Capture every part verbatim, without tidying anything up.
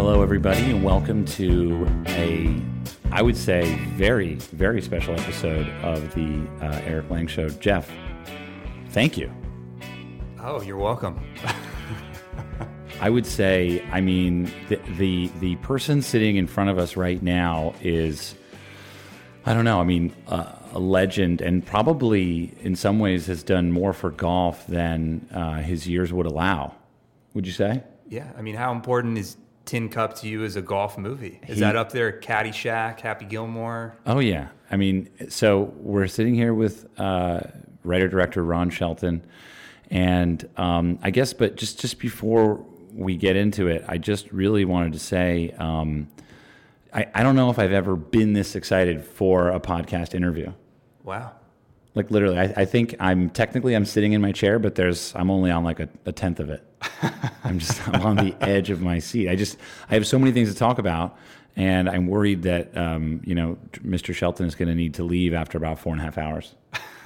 Hello, everybody, and welcome to a, I would say, very, very special episode of the uh, Eric Lang Show. Jeff, thank you. Oh, you're welcome. I would say, I mean, the, the the person sitting in front of us right now is, I don't know, I mean, uh, a legend, and probably in some ways has done more for golf than uh, his years would allow. Would you say? Yeah, I mean, how important is Tin Cup to you as a golf movie? Is He- that up there? Caddyshack, Happy Gilmore? Oh, yeah. I mean, so we're sitting here with uh, writer-director Ron Shelton, and um, I guess, but just, just before we get into it, I just really wanted to say, um, I, I don't know if I've ever been this excited for a podcast interview. Wow. Like literally, I, I think I'm technically I'm sitting in my chair, but there's I'm only on like a, a tenth of it. I'm just I'm on the edge of my seat. I just I have so many things to talk about, and I'm worried that um, you know Mister Shelton is going to need to leave after about four and a half hours.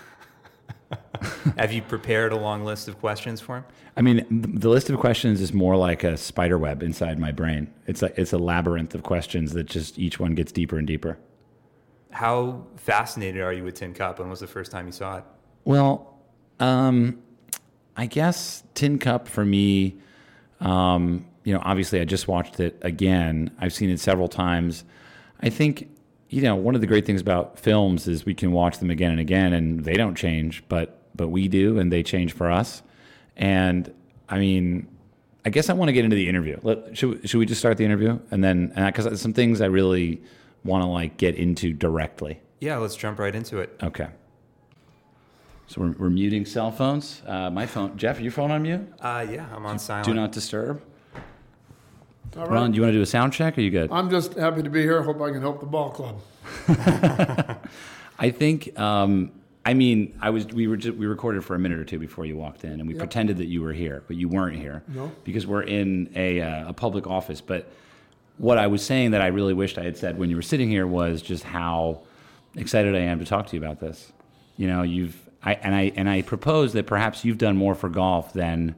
Have you prepared a long list of questions for him? I mean, the list of questions is more like a spider web inside my brain. It's a it's a labyrinth of questions that just each one gets deeper and deeper. How fascinated are you with Tin Cup? When was the first time you saw it? Well, um, I guess Tin Cup for me, um, you know, obviously I just watched it again. I've seen it several times. I think, you know, one of the great things about films is we can watch them again and again, and they don't change, but but we do, and they change for us. And I mean, I guess I want to get into the interview. Let, should should we just start the interview, and then because some things I really want to like get into directly. Yeah, let's jump right into it. Okay. So we're, we're muting cell phones. Uh, my phone, Jeff, your phone on mute? Uh, yeah, I'm on silent. Do not disturb. All right. Ron, do you want to do a sound check? Or are you good? I'm just happy to be here. Hope I can help the ball club. I think. Um, I mean, I was. We were. Just, we recorded for a minute or two before you walked in, and we Yep. pretended that you were here, but you weren't here. No. Because we're in a uh, a public office. But what I was saying that I really wished I had said when you were sitting here was just how excited I am to talk to you about this. You know, you've. I and I and I propose that perhaps you've done more for golf than.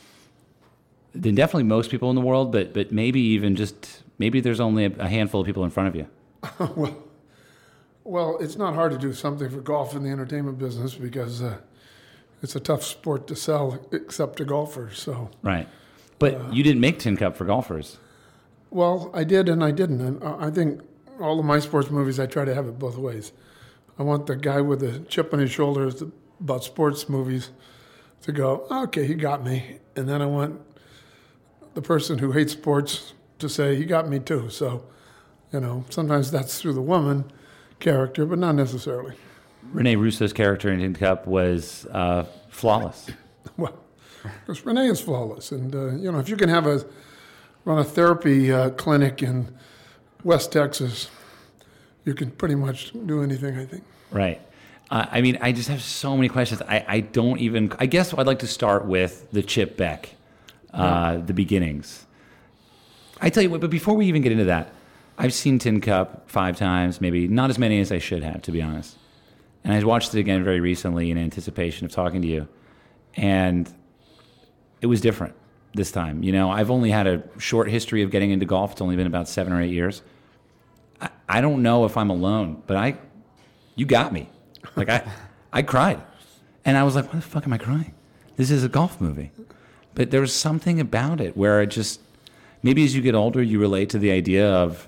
than definitely most people in the world, but but maybe even just maybe there's only a, a handful of people in front of you. well, well, it's not hard to do something for golf in the entertainment business because uh, it's a tough sport to sell, except to golfers. So, Right. But uh, you didn't make Tin Cup for golfers. well, I did and I didn't. And I think all of my sports movies, I try to have it both ways. I want the guy with the chip on his shoulder about sports movies to go, okay, he got me, and then I want the person who hates sports to say, he got me too. So, you know, sometimes that's through the woman character, but not necessarily. Rene Russo's character in Tin Cup was uh, flawless. Well, because Renee is flawless. And, uh, you know, if you can have a, run a therapy uh, clinic in West Texas, you can pretty much do anything, I think. Right. Uh, I mean, I just have so many questions. I, I don't even, I guess I'd like to start with the Chip Beck, uh, the beginnings. I tell you what, but before we even get into that, I've seen Tin Cup five times, maybe not as many as I should have, to be honest. And I watched it again very recently in anticipation of talking to you. And it was different this time. You know, I've only had a short history of getting into golf. It's only been about seven or eight years. I, I don't know if I'm alone, but I, you got me. Like I, I cried. And I was like, why the fuck am I crying? This is a golf movie. But there was something about it where it just, maybe as you get older, you relate to the idea of,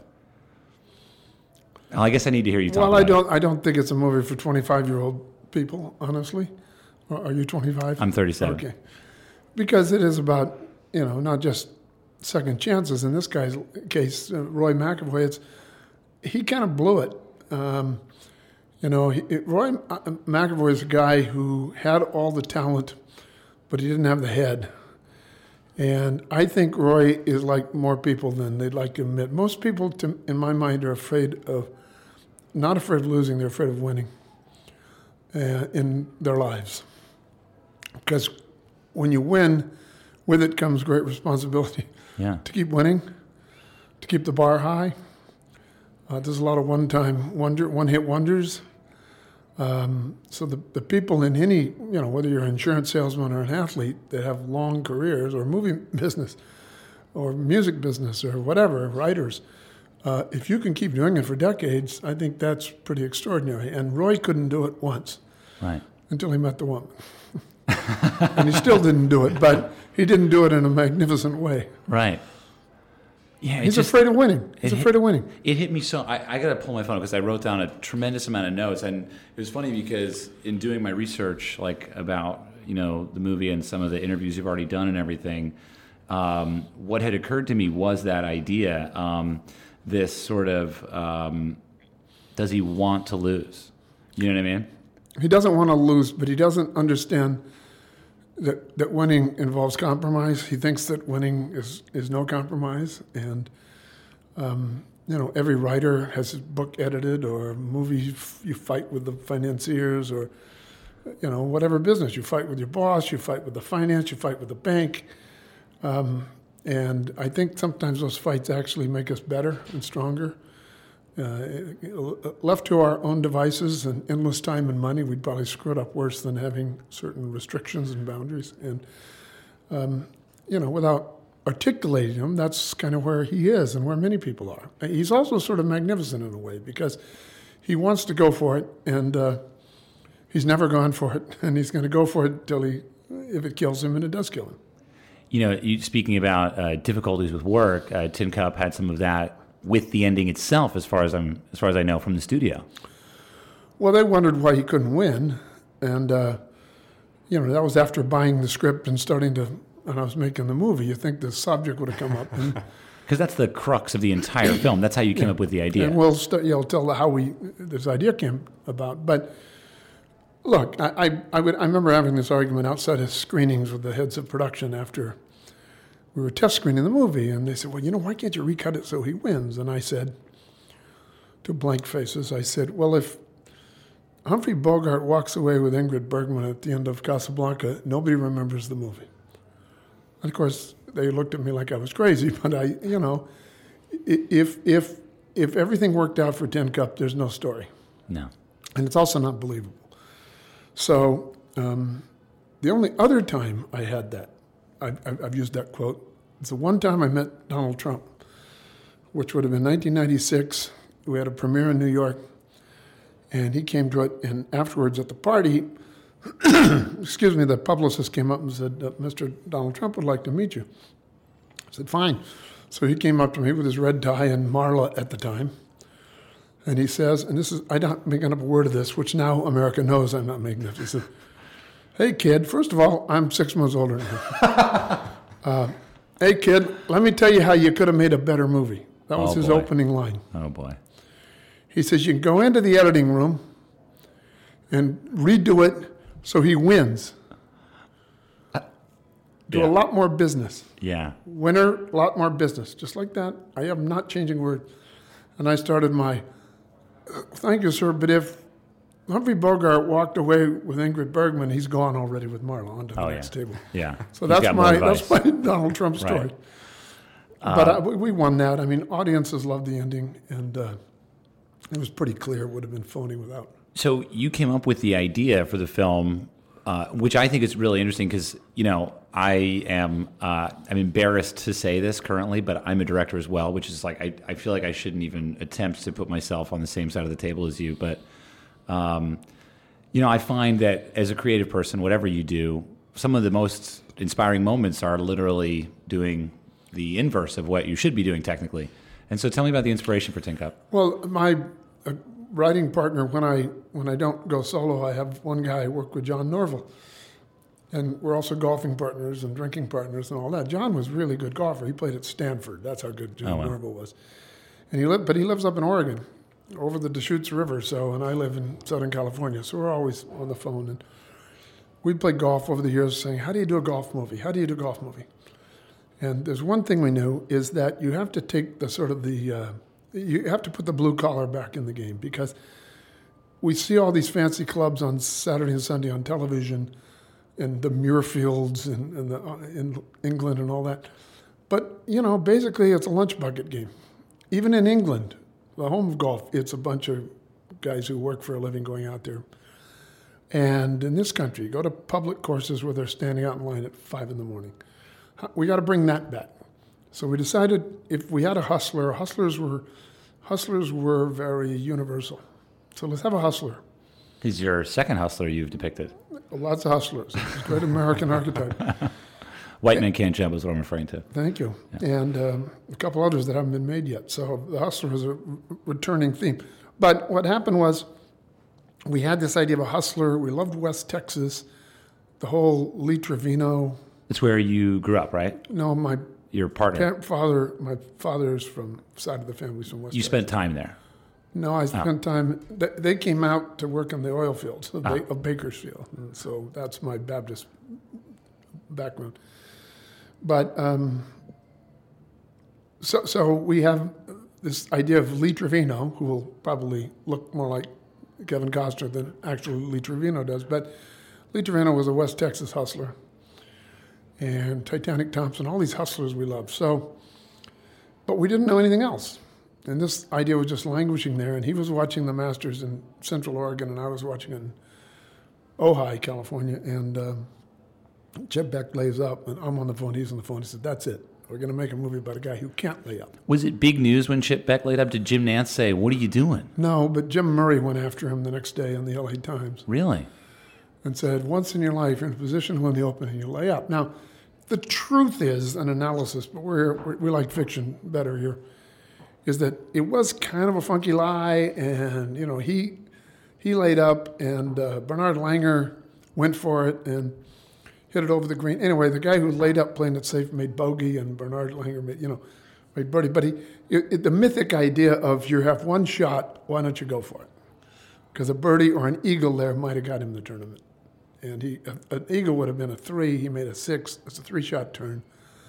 well, I guess I need to hear you talk Well, about I don't. it. I don't think it's a movie for twenty-five-year-old people. Honestly, or are you twenty-five? I'm thirty-seven. Okay, because it is about you know not just second chances. In this guy's case, uh, Roy McAvoy, it's he kind of blew it. Um, you know, he, it, Roy uh, McAvoy is a guy who had all the talent, but he didn't have the head. And I think Roy is like more people than they'd like to admit. Most people, to, in my mind, are afraid of. Not afraid of losing, they're afraid of winning uh, in their lives. Because when you win, with it comes great responsibility. Yeah. To keep winning, to keep the bar high. Uh, there's a lot of one-time wonder, one-hit wonders. Um, so the, the people in any, you know, whether you're an insurance salesman or an athlete that have long careers or movie business, or music business or whatever, writers. Uh, if you can keep doing it for decades, I think that's pretty extraordinary. And Roy couldn't do it once, Right. until he met the woman. And he still didn't do it, but he didn't do it in a magnificent way. Right. Yeah, it He's just- afraid of winning. He's it afraid hit- of winning. It hit me so. I, I got to pull my phone because I wrote down a tremendous amount of notes, and it was funny because in doing my research, like about you know the movie and some of the interviews you've already done and everything, um, what had occurred to me was that idea. Um, this sort of um, does he want to lose? You know what I mean? He doesn't want to lose, but he doesn't understand that that winning involves compromise. He thinks that winning is, is no compromise. And, um, you know, every writer has his book edited, or a movie you, f- you fight with the financiers, or, you know, whatever business. You fight with your boss, you fight with the finance, you fight with the bank. Um, and I think sometimes those fights actually make us better and stronger. Uh, left to our own devices and endless time and money, we'd probably screw it up worse than having certain restrictions and boundaries. And, um, you know, without articulating them, that's kind of where he is and where many people are. He's also sort of magnificent in a way because he wants to go for it, and uh, he's never gone for it, and he's going to go for it till he, if it kills him, and it does kill him. You know, you, speaking about uh, difficulties with work, uh, Tin Cup had some of that with the ending itself, as far as I'm, as far as I know from the studio. Well, they wondered why he couldn't win, and uh, you know that was after buying the script and starting to. And I was making the movie. You think the subject would have come up, and Because that's the crux of the entire film. That's how you came Yeah. up with the idea. and we'll st- you know tell how we this idea came about. But look, I I, I, would, I remember having this argument outside of screenings with the heads of production after we were test screening the movie, and they said, "Well, you know, why can't you recut it so he wins?" And I said, to blank faces, I said, "Well, if Humphrey Bogart walks away with Ingrid Bergman at the end of Casablanca, nobody remembers the movie." And of course, they looked at me like I was crazy, but I, you know, i- if if if everything worked out for Tin Cup, there's no story, No. and it's also not believable. So um, the only other time I had that, I've, I've I've used that quote. It's the one time I met Donald Trump, which would have been nineteen ninety-six. We had a premiere in New York, and he came to it. And afterwards at the party, excuse me, the publicist came up and said, uh, "Mister Donald Trump would like to meet you." I said, "Fine." So he came up to me with his red tie and Marla at the time, and he says, and this is, I'm not making up a word of this, which now America knows I'm not making up. He said, "Hey, kid, first of all, I'm six months older than you. uh, hey, kid, let me tell you how you could have made a better movie." That was Oh, his boy. opening line. Oh, boy. He says, "You can go into the editing room and redo it so he wins. Do Yeah. a lot more business. Yeah. Winner, a lot more business." Just like that. I am not changing word. And I started my, "Thank you, sir, but if Humphrey Bogart walked away with Ingrid Bergman, he's gone already with Marla onto the Oh, next yeah. table." Yeah. So He's that's got more my advice. that's my Donald Trump story. Right. but uh, we we won that. I mean, audiences loved the ending, and uh, it was pretty clear it would have been phony without. So you came up with the idea for the film, uh, which I think is really interesting because, you know, I am, uh, I'm embarrassed to say this currently, but I'm a director as well, which is like, I, I feel like I shouldn't even attempt to put myself on the same side of the table as you. But, um, you know, I find that as a creative person, whatever you do, some of the most inspiring moments are literally doing the inverse of what you should be doing technically. And so tell me about the inspiration for Tin Cup. Well, my uh, writing partner, when I when I don't go solo, I have one guy I work with, John Norville, and we're also golfing partners and drinking partners and all that. John was a really good golfer. He played at Stanford. That's how good John Oh, wow. Norville was. And he lived, but he lives up in Oregon, over the Deschutes River. So, and I live in Southern California. So we're always on the phone, and we'd play golf over the years, saying, "How do you do a golf movie? How do you do a golf movie?" And there's one thing we knew is that you have to take the sort of the, uh, you have to put the blue collar back in the game, because we see all these fancy clubs on Saturday and Sunday on television, and the Muirfields and, and the, uh, in England and all that. But, you know, basically it's a lunch bucket game. Even in England, the home of golf, it's a bunch of guys who work for a living going out there. And in this country, go to public courses where they're standing out in line at five in the morning. We got to bring that back. So we decided if we had a hustler, hustlers were hustlers were very universal. So let's have a hustler. He's your second hustler you've depicted. Lots of hustlers. Great American archetype. White Man Can't Jump is what I'm referring to. Thank you. Yeah. And um, a couple others that haven't been made yet. So the hustler is a returning theme. But what happened was we had this idea of a hustler. We loved West Texas, the whole Lee Trevino. It's where you grew up, right? No, my Your partner. father, my father's from side of the family's from West You Texas. spent time there. No, I spent oh. time. They, they came out to work in the oil fields of, oh. of Bakersfield, and so that's my Baptist background. But um, so so we have this idea of Lee Trevino, who will probably look more like Kevin Costner than actually Lee Trevino does. But Lee Trevino was a West Texas hustler, and Titanic Thompson, all these hustlers we loved. So, but we didn't know anything else. And this idea was just languishing there. And he was watching the Masters in Central Oregon, and I was watching in Ojai, California. And um, Chet Beck lays up, and I'm on the phone. He's on the phone. He said, "That's it. We're going to make a movie about a guy who can't lay up." Was it big news when Chet Beck laid up? Did Jim Nantz say, "What are you doing?" No, but Jim Murray went after him the next day in the L A Times. Really? And said, "Once in your life, you're in a position to win the Open, and you lay up." Now, the truth is an analysis, but we're, we're, we like fiction better here, is that it was kind of a funky lie, and, you know, he he laid up, and uh, Bernard Langer went for it and hit it over the green. Anyway, the guy who laid up playing it safe made bogey, and Bernard Langer made, you know, made birdie. But he, it, it, the mythic idea of you have one shot, why don't you go for it? Because a birdie or an eagle there might have got him the tournament. And he, an eagle would have been a three. He made a six. It's a three-shot turn.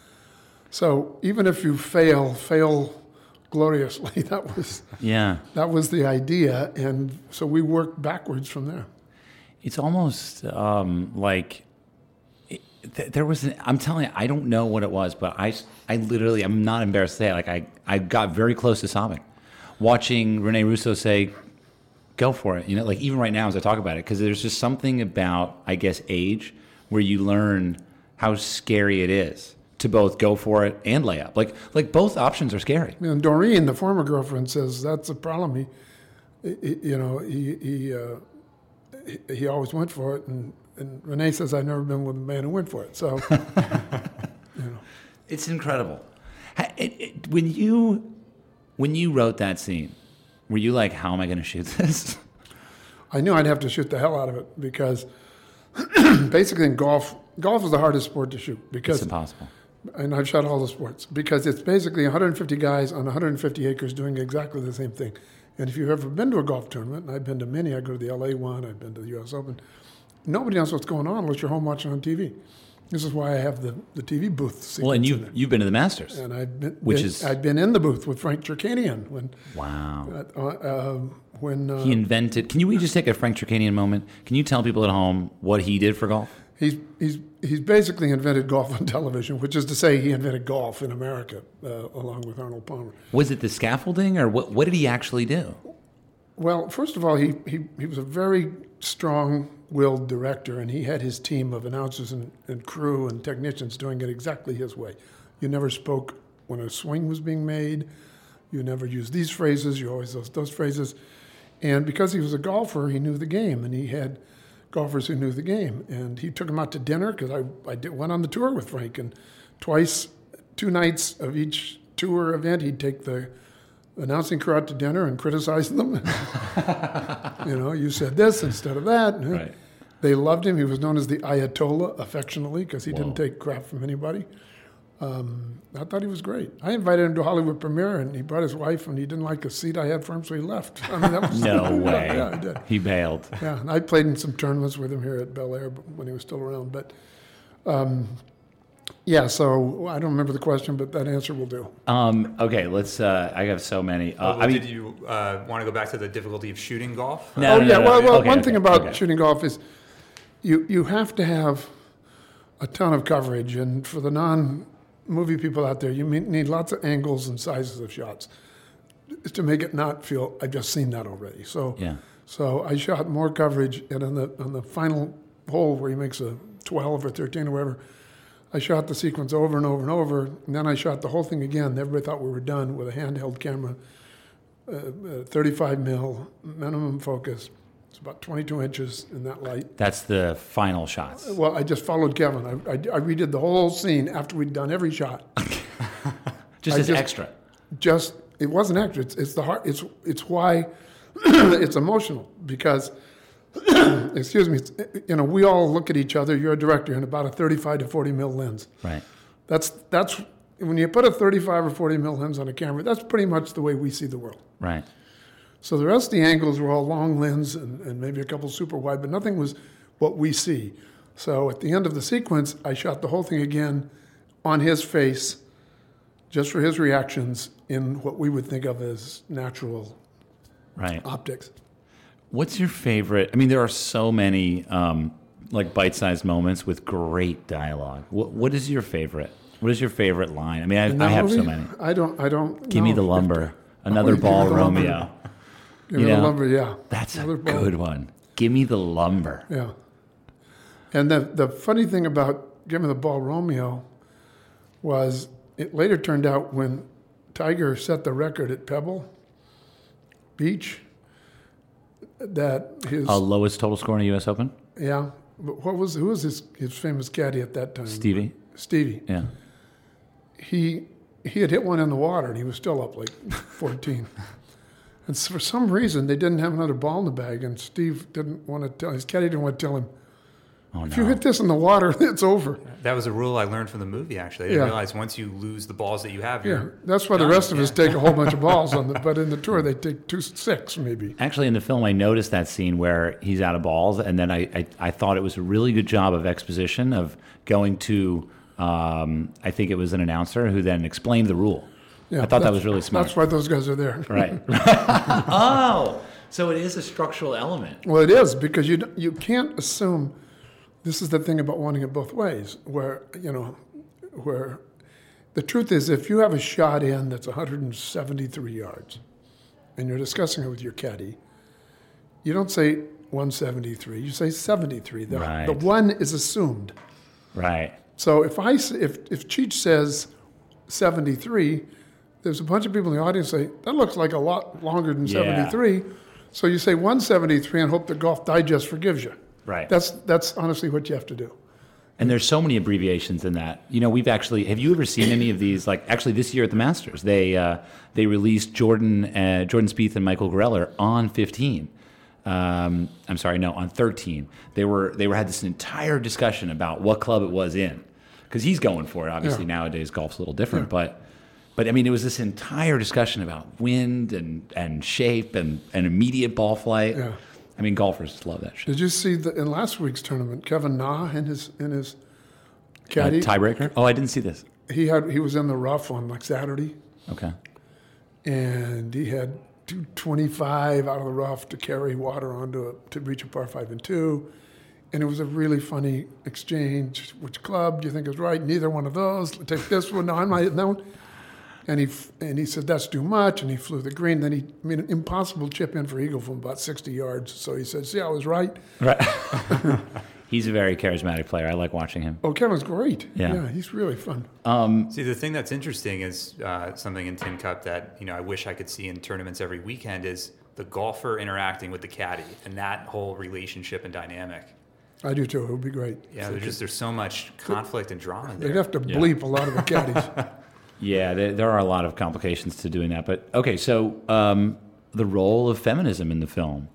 So even if you fail, fail gloriously. That was yeah. That was the idea, and so we worked backwards from there. It's almost um, like it, th- there was. An, I'm telling you, I don't know what it was, but I, I literally, I'm not embarrassed to say it. Like I, I got very close to sobbing, watching Rene Russo say, "Go for it." You know, like even right now as I talk about it, because there's just something about, I guess, age where you learn how scary it is to both go for it and lay up. Like, like both options are scary. And Doreen, the former girlfriend, says that's a problem. He, he you know, he he, uh, he he always went for it, and, and Renee says I've never been with a man who went for it. So, you know, it's incredible. It, it, when you when you wrote that scene, were you like, how am I going to shoot this? I knew I'd have to shoot the hell out of it because basically in golf, golf is the hardest sport to shoot because it's impossible. And I've shot all the sports because it's basically one hundred fifty guys on one hundred fifty acres doing exactly the same thing. And if you've ever been to a golf tournament, and I've been to many, I go to the L A one, I've been to the U S Open, nobody knows what's going on unless you're home watching on T V. This is why I have the, the T V booth. Well, and you've, you've been to the Masters. And I've been, which been, is... I've been in the booth with Frank Chirkanian. When, wow. Uh, uh, when uh, he invented... Can you we just take a Frank Chirkanian moment? Can you tell people at home what he did for golf? He's he's he's basically invented golf on television, which is to say he invented golf in America, uh, along with Arnold Palmer. Was it the scaffolding, or what? What did he actually do? Well, first of all, he he, he was a very strong-willed director, and he had his team of announcers and, and crew and technicians doing it exactly his way. You never spoke when a swing was being made. You never used these phrases. You always those those phrases. And because he was a golfer, he knew the game, and he had golfers who knew the game, and he took them out to dinner because I, I did, went on the tour with Frank, and twice, two nights of each tour event, he'd take the announcing crew out to dinner and criticize them. You know, you said this instead of that. Right. They loved him. He was known as the Ayatollah affectionately because he Whoa. didn't take crap from anybody. Um, I thought he was great. I invited him to a Hollywood premiere, and he brought his wife, and he didn't like the seat I had for him, so he left. I mean, that was no way. Yeah, I did. He bailed. Yeah, and I played in some tournaments with him here at Bel Air when he was still around. But, um, yeah, so I don't remember the question, but that answer will do. Um, okay, let's. Uh, I have so many. Uh, oh, well, I mean, did you uh, want to go back to the difficulty of shooting golf? No, oh, no, yeah. no, well, no. well Okay, one okay, thing about okay. shooting golf is you you have to have a ton of coverage, and for the non movie people out there, you need lots of angles and sizes of shots to make it not feel I've just seen that already. So yeah. So I shot more coverage, and on the on the final hole where he makes a twelve or thirteen or whatever, I shot the sequence over and over and over, and then I shot the whole thing again. Everybody thought we were done with a handheld camera, uh, uh, thirty-five mil, minimum focus. It's about twenty-two inches in that light. That's the final shots. Well, I just followed Kevin. I, I, I redid the whole scene after we'd done every shot. Just I as just- extra. Just it wasn't extra. It's, it's the heart. It's it's why it's emotional because. Excuse me. It's, you know, we all look at each other. You're a director in about a thirty-five to forty mil lens. Right. That's that's when you put a thirty-five or forty mil lens on a camera. That's pretty much the way we see the world. Right. So the rest of the angles were all long lens and, and maybe a couple super wide, but nothing was what we see. So at the end of the sequence, I shot the whole thing again on his face, just for his reactions in what we would think of as natural Right. optics. What's your favorite? I mean, there are so many um, like bite-sized moments with great dialogue. What, what is your favorite? What is your favorite line? I mean, In I, I that have so movie, many. I don't. I don't. Give me know. the lumber. Another Give me ball, the lumber. Romeo. Give You me the know, lumber. Yeah. That's a Another ball. good one. Give me the lumber. Yeah. And the the funny thing about Give Me the Ball, Romeo, was it later turned out when Tiger set the record at Pebble Beach that his Uh, lowest total score in a U S Open? yeah. But what was who was his his famous caddy at that time? Stevie? Stevie. Yeah. He he had hit one in the water and he was still up like fourteen. And so for some reason they didn't have another ball in the bag, and Steve didn't want to tell his caddy didn't want to tell him, Oh, if you no. hit this in the water, it's over. That was a rule I learned from the movie, actually. I didn't Yeah. realize once you lose the balls that you have, Yeah, you're that's why the done. rest of us Yeah. take a whole bunch of balls on the, but in the tour they take two six maybe. Actually, in the film, I noticed that scene where he's out of balls, and then I, I, I thought it was a really good job of exposition of going to, um, I think it was an announcer who then explained the rule. Yeah, I thought that that's- was really smart. That's why those guys are there. Right. oh, so it is a structural element. Well, it is because you you can't assume. This is the thing about wanting it both ways. Where you know, where the truth is, if you have a shot in that's one hundred seventy-three yards, and you're discussing it with your caddy, you don't say one seventy-three. You say seventy-three. The, Right. the one is assumed. Right. So if I s- if if Cheech says seventy-three, there's a bunch of people in the audience say that looks like a lot longer than Yeah. seventy-three. So you say one seventy-three and hope the Golf Digest forgives you. Right. That's that's honestly what you have to do. And there's so many abbreviations in that. You know, we've actually, have you ever seen any of these? Like, actually, this year at the Masters, they uh, they released Jordan uh, Jordan Spieth and Michael Greller on fifteen. Um, I'm sorry, no, on thirteen. They were they were had this entire discussion about what club it was in, because he's going for it. Obviously, Yeah. nowadays golf's a little different, Yeah. but but I mean, it was this entire discussion about wind and and shape and and immediate ball flight. Yeah. I mean, golfers just love that shit. Did you see the, in last week's tournament, Kevin Na in his in his Uh, caddy? tiebreaker? Oh, I didn't see this. he had he was in the rough on like Saturday, Okay. and he had two twenty-five out of the rough to carry water onto a, to reach a par five and two. And it was a really funny exchange. Which club do you think is right? Neither one of those. Take this one. No, I'm not hitting that one. And he f- and he said that's too much. And he flew the green. Then he made an impossible chip in for eagle from about sixty yards. So he said, "See, I was right." Right. He's a very charismatic player. I like watching him. Oh, Kevin's great. Yeah. yeah, he's really fun. See, the thing that's interesting is uh, something in Tin Cup that you know I wish I could see in tournaments every weekend is the golfer interacting with the caddy and that whole relationship and dynamic. I do too. It would be great. Yeah, there's just there's so much conflict and drama They'd there. have to Yeah. bleep a lot of the caddies. Yeah, there, there are a lot of complications to doing that. But okay, so um, the role of feminism in the film.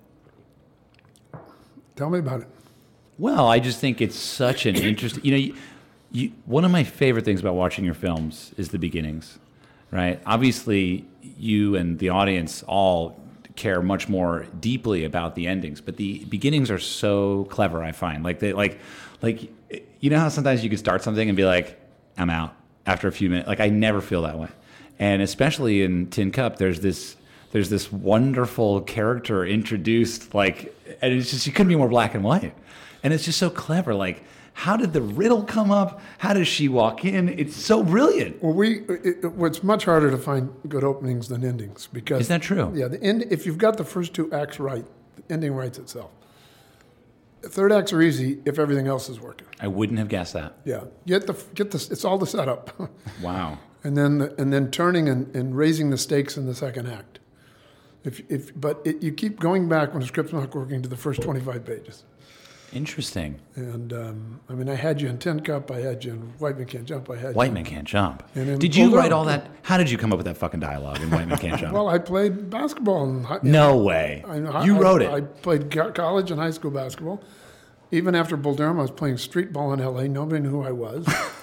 Tell me about it. Well, I just think it's such an interesting. You know, you, you, one of my favorite things about watching your films is the beginnings, right? Obviously, you and the audience all care much more deeply about the endings, but the beginnings are so clever. I find like they like like you know how sometimes you can start something and be like, I'm out after a few minutes. Like I never feel that way, and especially in Tin Cup, there's this. There's this wonderful character introduced, like, and it's just you couldn't be more black and white. And it's just so clever. Like, how did the riddle come up? How does she walk in? It's so brilliant. Well, we it, it, it's much harder to find good openings than endings because Is that true? Yeah, the end. If you've got the first two acts right, the ending writes itself. third acts are easy if everything else is working. I wouldn't have guessed that. Yeah, get the get the. It's all the setup, Wow. and then the, and then turning and, and raising the stakes in the second act. If if but it, you keep going back when the script's not working to the first twenty-five pages. Interesting. And um, I mean, I had you in Tin Cup, I had you in White Man Can't Jump, I had White you. Man Can't Jump. And then Did you Bulldog. write all that? How did you come up with that fucking dialogue in White Man Can't Jump? Well, I played basketball. In high, no way. I, I, You wrote I, it. I played co- college and high school basketball. Even after Bull Durham, I was playing street ball in L A. Nobody knew who I was.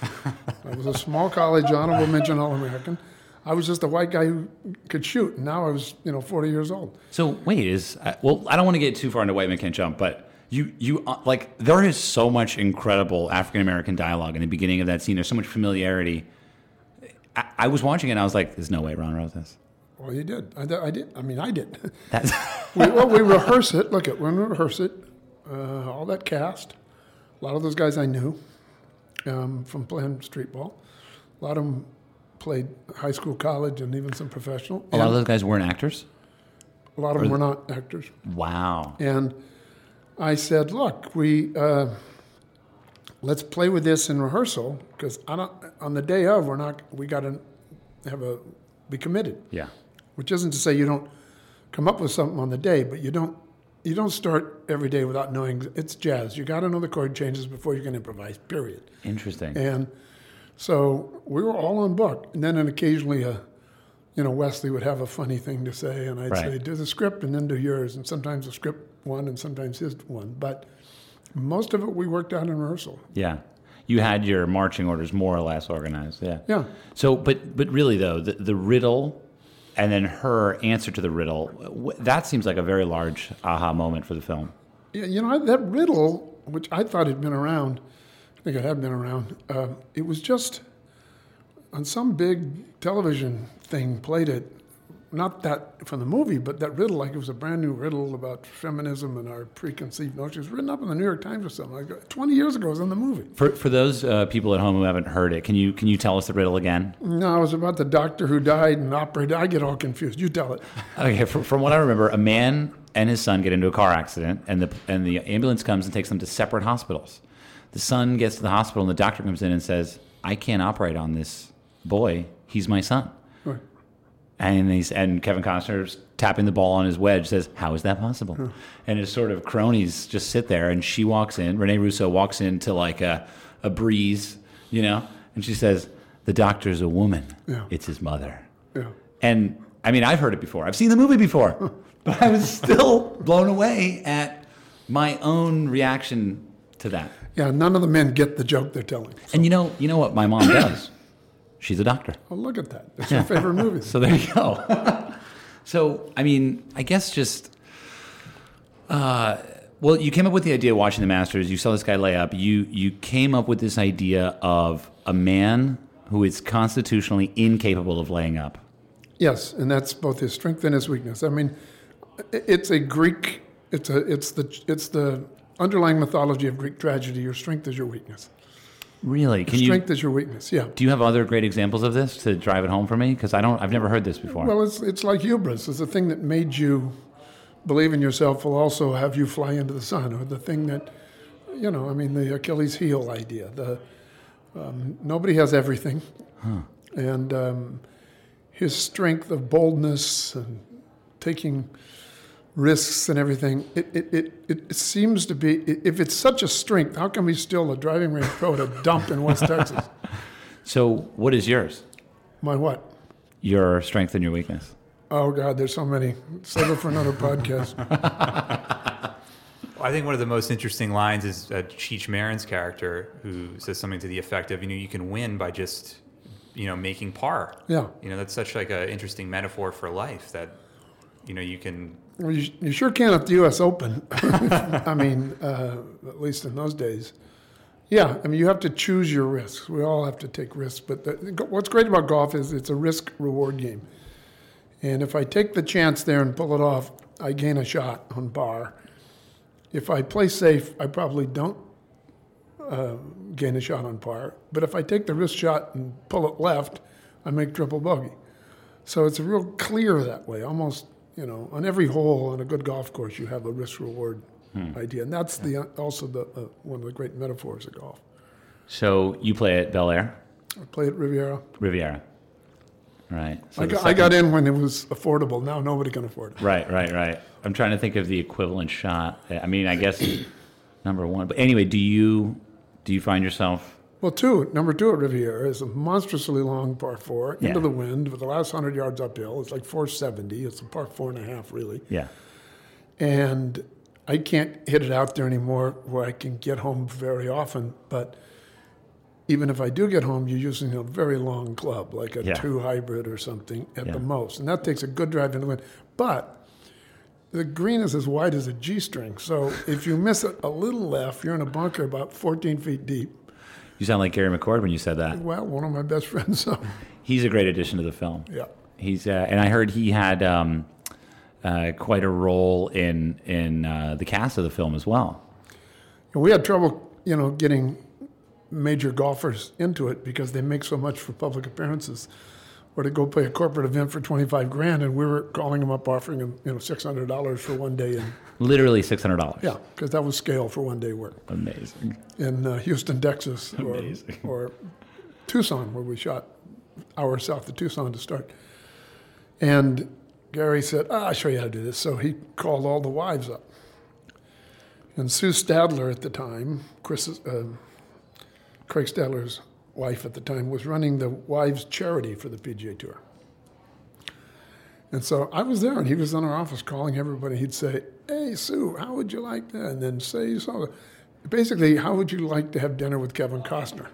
I was a small college honorable mention All-American. I was just a white guy who could shoot. And now I was, you know, forty years old. So wait, is uh, well, I don't want to get too far into White Man Can't Jump, but you you uh, like there is so much incredible African American dialogue in the beginning of that scene. There's so much familiarity. I, I was watching it, and I was like, "There's no way Ron wrote this." Well, you did. I, I did. I mean, I did. That's we, well, we rehearse it. Look at when we rehearse it, uh, all that cast. A lot of those guys I knew um, from playing street ball. A lot of them played high school, college, and even some professional. a lot of And those guys weren't actors. a lot of them were not actors. Wow. And I said, "Look, we uh, let's play with this in rehearsal because on the day of, we're not. We got to have a be committed." Yeah. Which isn't to say you don't come up with something on the day, but you don't you don't start every day without knowing it's jazz. You got to know the chord changes before you can improvise. Period. Interesting. And so we were all on book, and then and occasionally, uh, you know, Wesley would have a funny thing to say, and I'd Right. say, "Do the script and then do yours." And sometimes the script won, and sometimes his won. But most of it we worked out in rehearsal. Yeah. You had your marching orders more or less organized. Yeah. Yeah. So, but but really though, the, the riddle, and then her answer to the riddle, wh- that seems like a very large aha moment for the film. Yeah, you know, that riddle, which I thought had been around, I think it had been around, uh, it was just on some big television thing played it, not that from the movie, but that riddle, like it was a brand new riddle about feminism and our preconceived notions, written up in the New York Times or something. Like twenty years ago, it was in the movie. For for those uh, people at home who haven't heard it, can you can you tell us the riddle again? No, it was about the doctor who died and operated. I get all confused. You tell it. Okay, from, from what I remember, a man and his son get into a car accident, and the and the ambulance comes and takes them to separate hospitals. The son gets to the hospital, and the doctor comes in and says, "I can't operate on this boy. He's my son." Right. And he's and Kevin Costner's tapping the ball on his wedge, says, "How is that possible?" Huh. And his sort of cronies just sit there, and she walks in. Rene Russo walks into like a a breeze, you know, and she says, "The doctor's a woman. Yeah. It's his mother." Yeah. And I mean, I've heard it before. I've seen the movie before, but I was still blown away at my own reaction to that. Yeah, none of the men get the joke they're telling. And you know, you know what my mom does? She's a doctor. Oh, look at that. That's your favorite movie. So there you go. So, I mean, I guess just, uh, well, you came up with the idea of watching the Masters. You saw this guy lay up. You you came up with this idea of a man who is constitutionally incapable of laying up. Yes, and that's both his strength and his weakness. I mean, i- it's a Greek. It's a. It's the. It's the underlying mythology of Greek tragedy. Your strength is your weakness. Really? Can you? Strength is your weakness. Yeah. Do you have other great examples of this to drive it home for me? Because I don't. I've never heard this before. Well, it's it's like hubris. It's the thing that made you believe in yourself will also have you fly into the sun, or the thing that, you know, I mean, the Achilles heel idea. The um, nobody has everything, Huh. and um, his strength of boldness and taking risks and everything. It it, it it seems to be, if it's such a strength, how come he's still a driving range pro at a dump in West Texas? So, what is yours? My what? Your strength and your weakness. Oh God, there's so many. Save it for another podcast. I think one of the most interesting lines is uh, Cheech Marin's character, who says something to the effect of, you know, you can win by just, you know, making par. Yeah. You know, that's such like an interesting metaphor for life that, you know, you can. Well, you, you sure can at the U S Open. I mean, uh, at least in those days. Yeah, I mean, you have to choose your risks. We all have to take risks. But the, what's great about golf is it's a risk-reward game. And if I take the chance there and pull it off, I gain a shot on par. If I play safe, I probably don't uh, gain a shot on par. But if I take the risk shot and pull it left, I make triple bogey. So it's real clear that way. Almost, you know, on every hole on a good golf course, you have a risk-reward Hmm. idea, and that's the also the uh, one of the great metaphors of golf. So you play at Bel Air, I play at Riviera. Riviera, right? So I the got, I second- got in when it was affordable. Now nobody can afford it. Right, right, right. I'm trying to think of the equivalent shot. I mean, I guess number one. But anyway, do you do you find yourself? Well, two number two at Riviera is a monstrously long par four Yeah. into the wind with the last hundred yards uphill. It's like four seventy. It's a par four and a half, really. Yeah, And I can't hit it out there anymore where I can get home very often. But even if I do get home, you're using a very long club, like a Yeah. two hybrid or something at Yeah. the most. And that takes a good drive in the wind. But the green is as wide as a G string. So if you miss it a little left, you're in a bunker about fourteen feet deep. you sound like Gary McCord when you said that. Well, one of my best friends. So, He's a great addition to the film. yeah. He's uh, and I heard he had um, uh, quite a role in in uh, the cast of the film as well. And we had trouble, you know, getting major golfers into it because they make so much for public appearances, or to go play a corporate event for twenty-five grand, and we were calling them up, offering them, you know, six hundred dollars for one day. And Literally six hundred dollars. yeah, because that was scale for one day work Amazing. in uh, Houston, Texas, or, Amazing. or Tucson, where we shot hours south of Tucson to start. And Gary said, ah, I'll show you how to do this. So he called all the wives up. And Sue Stadler at the time, Chris, uh, Craig Stadler's wife at the time, was running the wives' charity for the P G A Tour. And so I was there, and he was in our office calling everybody. He'd say, hey, Sue, how would you like that? And then say, so basically, how would you like to have dinner with Kevin Costner?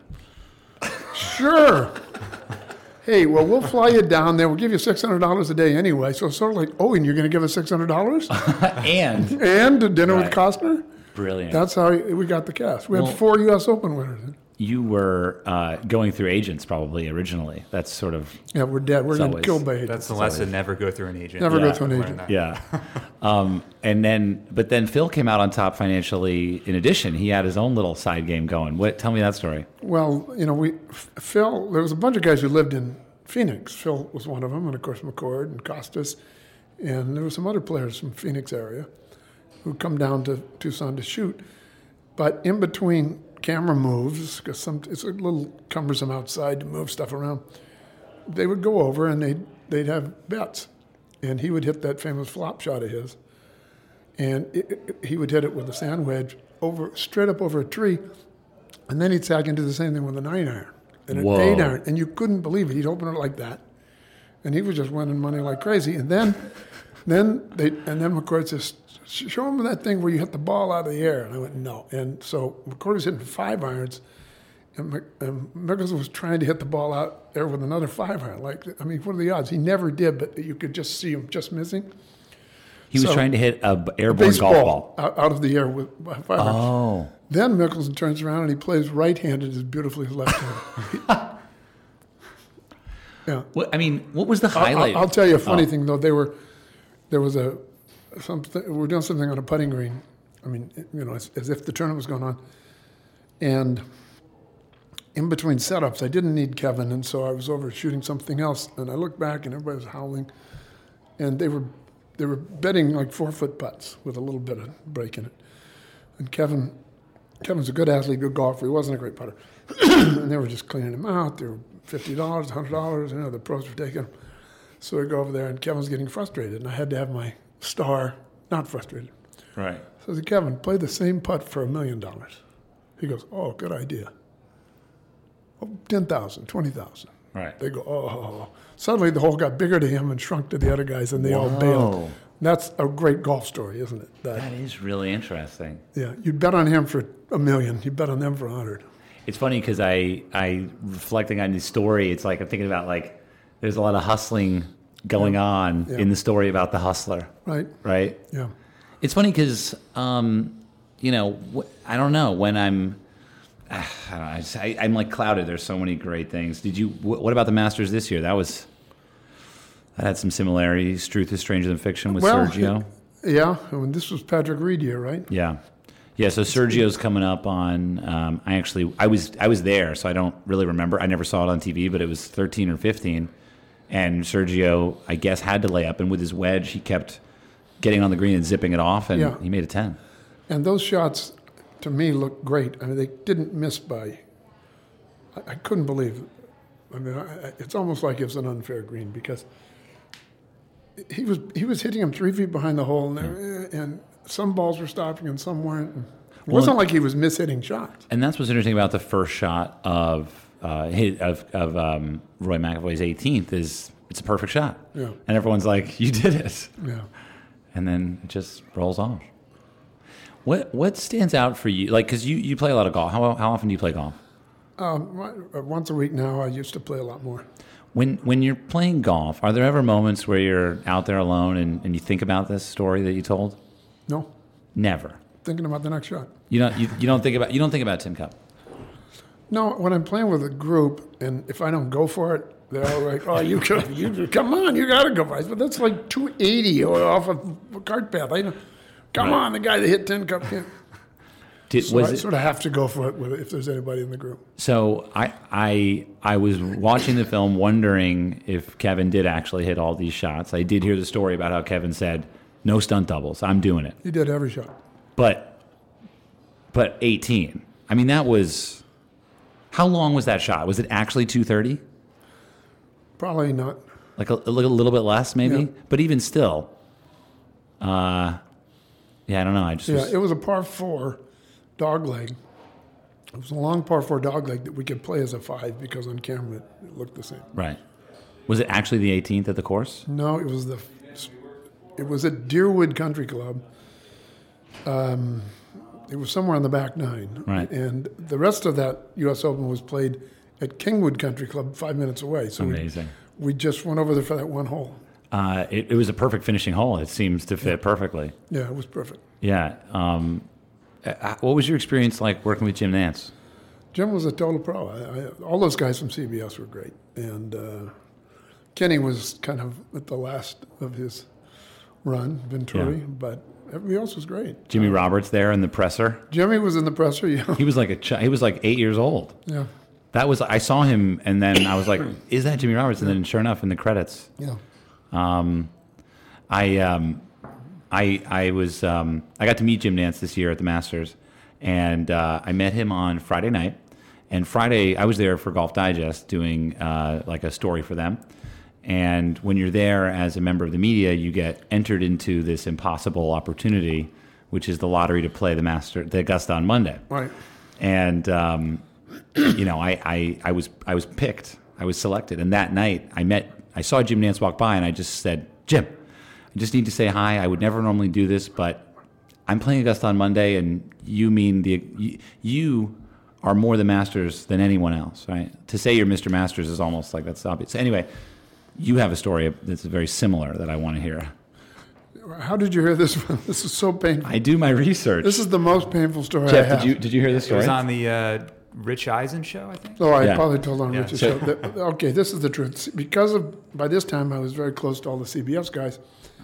Sure. Hey, well, we'll fly you down there. We'll give you six hundred dollars a day anyway. So it's sort of like, oh, and you're going to give us six hundred dollars? And And a dinner Right. with Costner? brilliant. That's how we got the cast. We had Well- four U S Open winners. You were uh, going through agents probably originally. That's sort of Yeah, we're dead. We're It's going to always- kill by That's the It's lesson. always- Never go through an agent. Never go Yeah, through an learn agent. that. yeah. um, and then, but then Phil came out on top financially. In addition, he had his own little side game going. What? Tell me that story. Well, you know, we Phil. There was a bunch of guys who lived in Phoenix. Phil was one of them, and of course McCord and Costas, and there were some other players from Phoenix area who come down to Tucson to shoot. But in between camera moves, because some it's a little cumbersome outside to move stuff around, they would go over and they'd they'd have bets, and he would hit that famous flop shot of his, and it, it, he would hit it with a sand wedge over straight up over a tree, and then he'd sag into the same thing with a nine iron and an Whoa. eight iron, and you couldn't believe it. He'd open it like that, and he was just winning money like crazy. And then, then they and then McCord says, "Show him that thing where you hit the ball out of the air." And I went, "No." And so McCord was hitting five irons, and, Mc, and Mickelson was trying to hit the ball out there with another five iron. Like, I mean, what are the odds? He never did, but you could just see him just missing. He was So- trying to hit a b- airborne Baseball golf ball. out, out of the air with five irons. Oh, Then Mickelson turns around and he plays right-handed as beautifully as left-handed. yeah. what, I mean, what was the I'll, highlight? I'll tell you a funny Oh. thing though. They were there was a something. We were doing something on a putting green. I mean, you know, as, as if the tournament was going on, and in between setups, I didn't need Kevin, and so I was over shooting something else, and I looked back and everybody was howling, and they were they were betting like four foot putts with a little bit of break in it, and Kevin. Kevin's a good athlete, good golfer. He wasn't a great putter. And they were just cleaning him out. They were fifty dollars, one hundred dollars. You know, the pros were taking him. So we go over there, and Kevin's getting frustrated. And I had to have my star not frustrated. right. So I said, Kevin, play the same putt for a million dollars. He goes, oh, good idea. Oh, ten thousand, twenty thousand. Right. They go, oh. Suddenly the hole got bigger to him and shrunk to the other guys, and they all Whoa. bailed. That's a great golf story, isn't it? That, That is really interesting. yeah, you'd bet on him for a million. You bet on them for a hundred. It's funny because I, I reflecting on the story, it's like I'm thinking about like there's a lot of hustling going on Yeah. in the story about the hustler, Right? right? Yeah. It's funny because, um, you know, wh- I don't know when I'm, I don't know, I just, I, I'm like clouded. There's so many great things. Did you? Wh- what about the Masters this year? That was that had some similarities. Truth is stranger than fiction with Well, Sergio. Yeah, I mean, this was Patrick Reed year, right? Yeah, yeah. So Sergio's coming up on. Um, I actually, I was, I was there, so I don't really remember. I never saw it on T V, but it was thirteen or fifteen, and Sergio, I guess, had to lay up, and with his wedge, he kept getting on the green and zipping it off, and Yeah. he made a ten. And those shots, to me, looked great. I mean, they didn't miss by. I, I couldn't believe it. I mean, I, it's almost like it's an unfair green because he was he was hitting him three feet behind the hole, and, there, and some balls were stopping and some weren't. It Well, wasn't like he was mishitting shots. And that's what's interesting about the first shot of uh, his, of, of um, Roy McAvoy's eighteenth is it's a perfect shot. Yeah. And everyone's like, you did it. Yeah. And then it just rolls off. What what stands out for you? Like, because you, you play a lot of golf. How, how often do you play golf? Um, once a week now. I used to play a lot more. When when you're playing golf, are there ever moments where you're out there alone and, and you think about this story that you told? No, Never. thinking about the next shot. You don't you, you don't think about you don't think about Tim Cup. No, when I'm playing with a group, and if I don't go for it, they're all like, "Oh, you go, you come on, you got to go for it." But that's like two eighty off a cart path. I know. Come Right. on, the guy that hit ten cup can't. Did, So was I it, sort of have to go for it with it if there's anybody in the group. so I I I was watching the film wondering if Kevin did actually hit all these shots. I did hear the story about how Kevin said, "No stunt doubles. I'm doing it." He did every shot. But but eighteen. I mean, that was how long was that shot? Was it actually two thirty? Probably not. Like a, like a little bit less, maybe. Yeah. But even still, uh, yeah, I don't know. I just Yeah, was, it was a par four dog leg. It was a long par four dog leg that we could play as a five because on camera it, it looked the same. right. Was it actually the eighteenth at the course? No, it was the. It was at Deerwood Country Club. Um, it was somewhere on the back nine. Right. And the rest of that U S Open was played at Kingwood Country Club, five minutes away. So we, Amazing. we just went over there for that one hole. Uh, it, it was a perfect finishing hole. It seems to fit perfectly. Yeah, it was perfect. Yeah. Um, uh, what was your experience like working with Jim Nance? Jim was a total pro. I, I, all those guys from C B S were great. And uh, Kenny was kind of at the last of his run, Venturi, Yeah. but everybody else was great. Jimmy Roberts there in the presser. Jimmy was in the presser, yeah. He was like a ch- he was like eight years old. Yeah, That was I saw him and then I was like, is that Jimmy Roberts? And then sure enough, in the credits, yeah. um, I um, I I was um, I got to meet Jim Nance this year at the Masters, and uh, I met him on Friday night. And Friday I was there for Golf Digest doing uh, like a story for them. And when you're there as a member of the media, you get entered into this impossible opportunity, which is the lottery to play the Master, the Augusta on Monday. Right. And um, you know, I, I, I was I was picked, I was selected, and that night I met, I saw Jim Nance walk by, and I just said, Jim, I just need to say hi. I would never normally do this, but I'm playing Augusta on Monday, and you mean the you, you are more the Masters than anyone else, right? To say you're Mister Masters is almost like that's obvious. Anyway. You have a story that's very similar that I want to hear. How did you hear this one? This is so painful. I do my research. This is the most painful story I Jeff, have. did you did you hear this It story? was on the uh, Rich Eisen show, I think. Oh, I Yeah. probably told on Yeah. Richard's So- show. that- Okay, this is the truth. Because of by this time I was very close to all the C B S guys.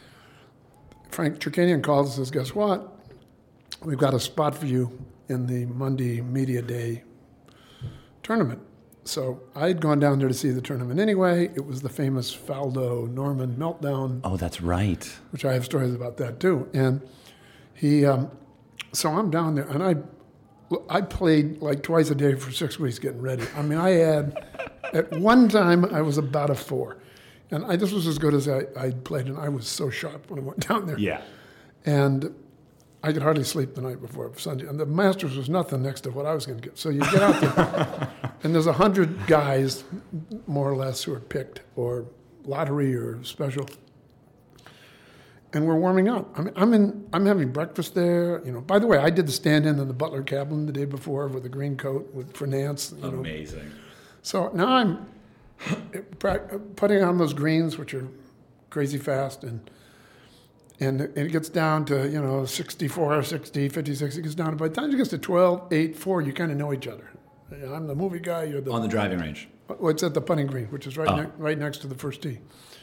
Frank Chirkanian calls and says, "Guess what? We've got a spot for you in the Monday Media Day tournament." So I had gone down there to see the tournament anyway. It was the famous Faldo Norman meltdown, Oh, that's right. which I have stories about that too. And he, um, so I'm down there, and I, I played like twice a day for six weeks getting ready. I mean, I had, at one time, I was about a four, and I, this was as good as I I played, and I was so sharp when I went down there. Yeah. And I could hardly sleep the night before Sunday. And the Masters was nothing next to what I was going to get. So you get out there, and there's a hundred guys, more or less, who are picked, or lottery or special. And we're warming up. I mean, I'm in. I'm having breakfast there. You know. By the way, I did the stand-in in the Butler cabin the day before with a green coat with for Nance. You know. Amazing. So now I'm putting on those greens, which are crazy fast, and. And it gets down to, you know, sixty-four, sixty, fifty-six. It gets down to, by the time it gets to twelve, eight, four, you kind of know each other. You know, I'm the movie guy. You're the. On the driving range. Well, it's at the putting green, which is right, Oh. ne- right next to the first tee.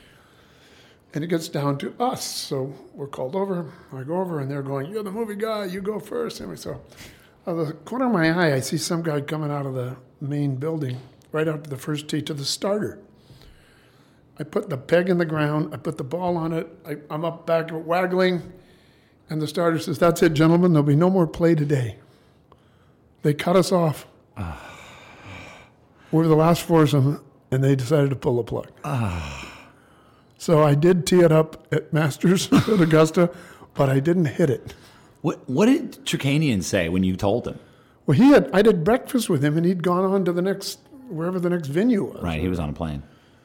And it gets down to us. So we're called over. I go over, and they're going, "You're the movie guy. You go first." Anyway, so out of the corner of my eye, I see some guy coming out of the main building, right out to the first tee, to the starter. I put the peg in the ground. I put the ball on it. I, I'm up back waggling, And the starter says, "That's it, gentlemen. There'll be no more play today." They cut us off. We were the last foursome, and they decided to pull the plug. So I did tee it up at Masters at Augusta, but I didn't hit it. What What did Tricanian say when you told him? Well, he had. I did breakfast with him, and he'd gone on to the next, wherever the next venue was. Right, he was on a plane.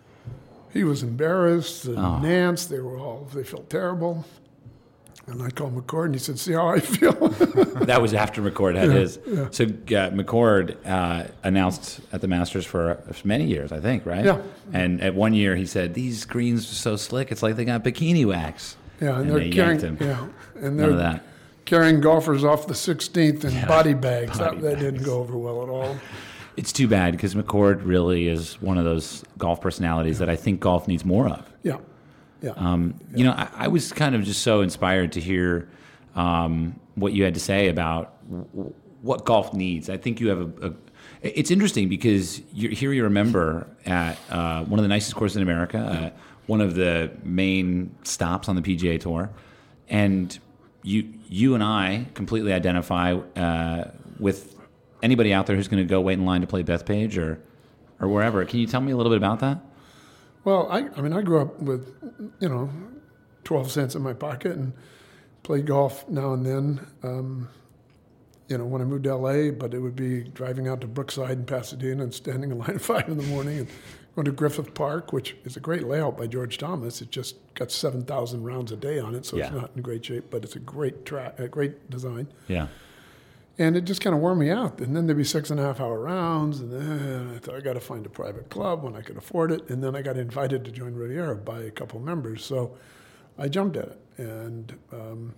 He was embarrassed. And Oh. Nance, they were all. They felt terrible. And I called McCord, and he said, "See how I feel." That was after McCord had Yeah, his. yeah. So uh, McCord uh, announced at the Masters for many years, I think, right? Yeah. And at one year he said, "These greens are so slick, it's like they got bikini wax." Yeah, and, And they're they carrying. yanked him. Yeah, and None of they're that. carrying golfers off the sixteenth in body bags. body that, that didn't bags. go over well at all. It's too bad because McCord really is one of those golf personalities that I think golf needs more of. Yeah, yeah. Um, you know, I, I was kind of just so inspired to hear um, what you had to say about w- what golf needs. I think you have a. a it's interesting because you're, here you're a member at uh, one of the nicest courses in America, uh, one of the main stops on the P G A Tour, and you you and I completely identify uh, with anybody out there who's going to go wait in line to play Bethpage or or wherever. Can you tell me a little bit about that? Well, I, I mean, I grew up with, you know, twelve cents in my pocket and played golf now and then. Um, you know, when I moved to L A, but it would be driving out to Brookside in Pasadena and standing in line at five in the morning and going to Griffith Park, which is a great layout by George Thomas. It just got seven thousand rounds a day on it, so Yeah. it's not in great shape, but it's a great track, a great design. Yeah. And it just kind of wore me out. And then there'd be six and a half hour rounds. And then I thought, I got to find a private club when I could afford it. And then I got invited to join Riviera by a couple members. So I jumped at it. And um,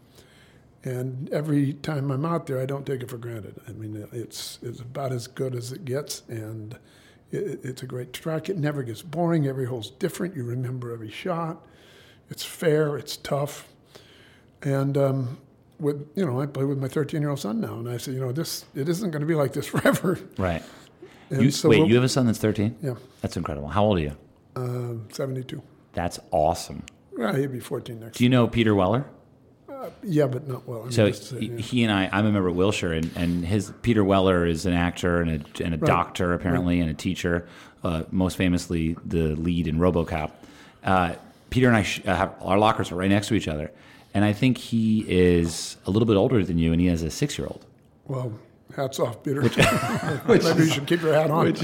and every time I'm out there, I don't take it for granted. I mean, it's, it's about as good as it gets. And it, it's a great track. It never gets boring. Every hole's different. You remember every shot. It's fair. It's tough. And um, with you know, I play with my thirteen-year-old son now, and I say, you know, this it isn't going to be like this forever. Right. And You, so wait, we'll- you have a son that's thirteen? Yeah, That's incredible. How old are you? um, seventy-two. That's awesome. Well, he'll be fourteen next. Do you know Peter Weller? Uh, yeah, but not well. I mean, So just, uh, he, yeah. he and I, I'm a member at Wilshire, and, and his Peter Weller is an actor and a, and a Right. doctor apparently, and a teacher. Uh, most famously, the lead in RoboCop. Uh, Peter and I, sh- uh, have, our lockers are right next to each other, and I think he is a little bit older than you, and he has a six-year-old. Well, hats off, Peter. Maybe you should keep your hat on.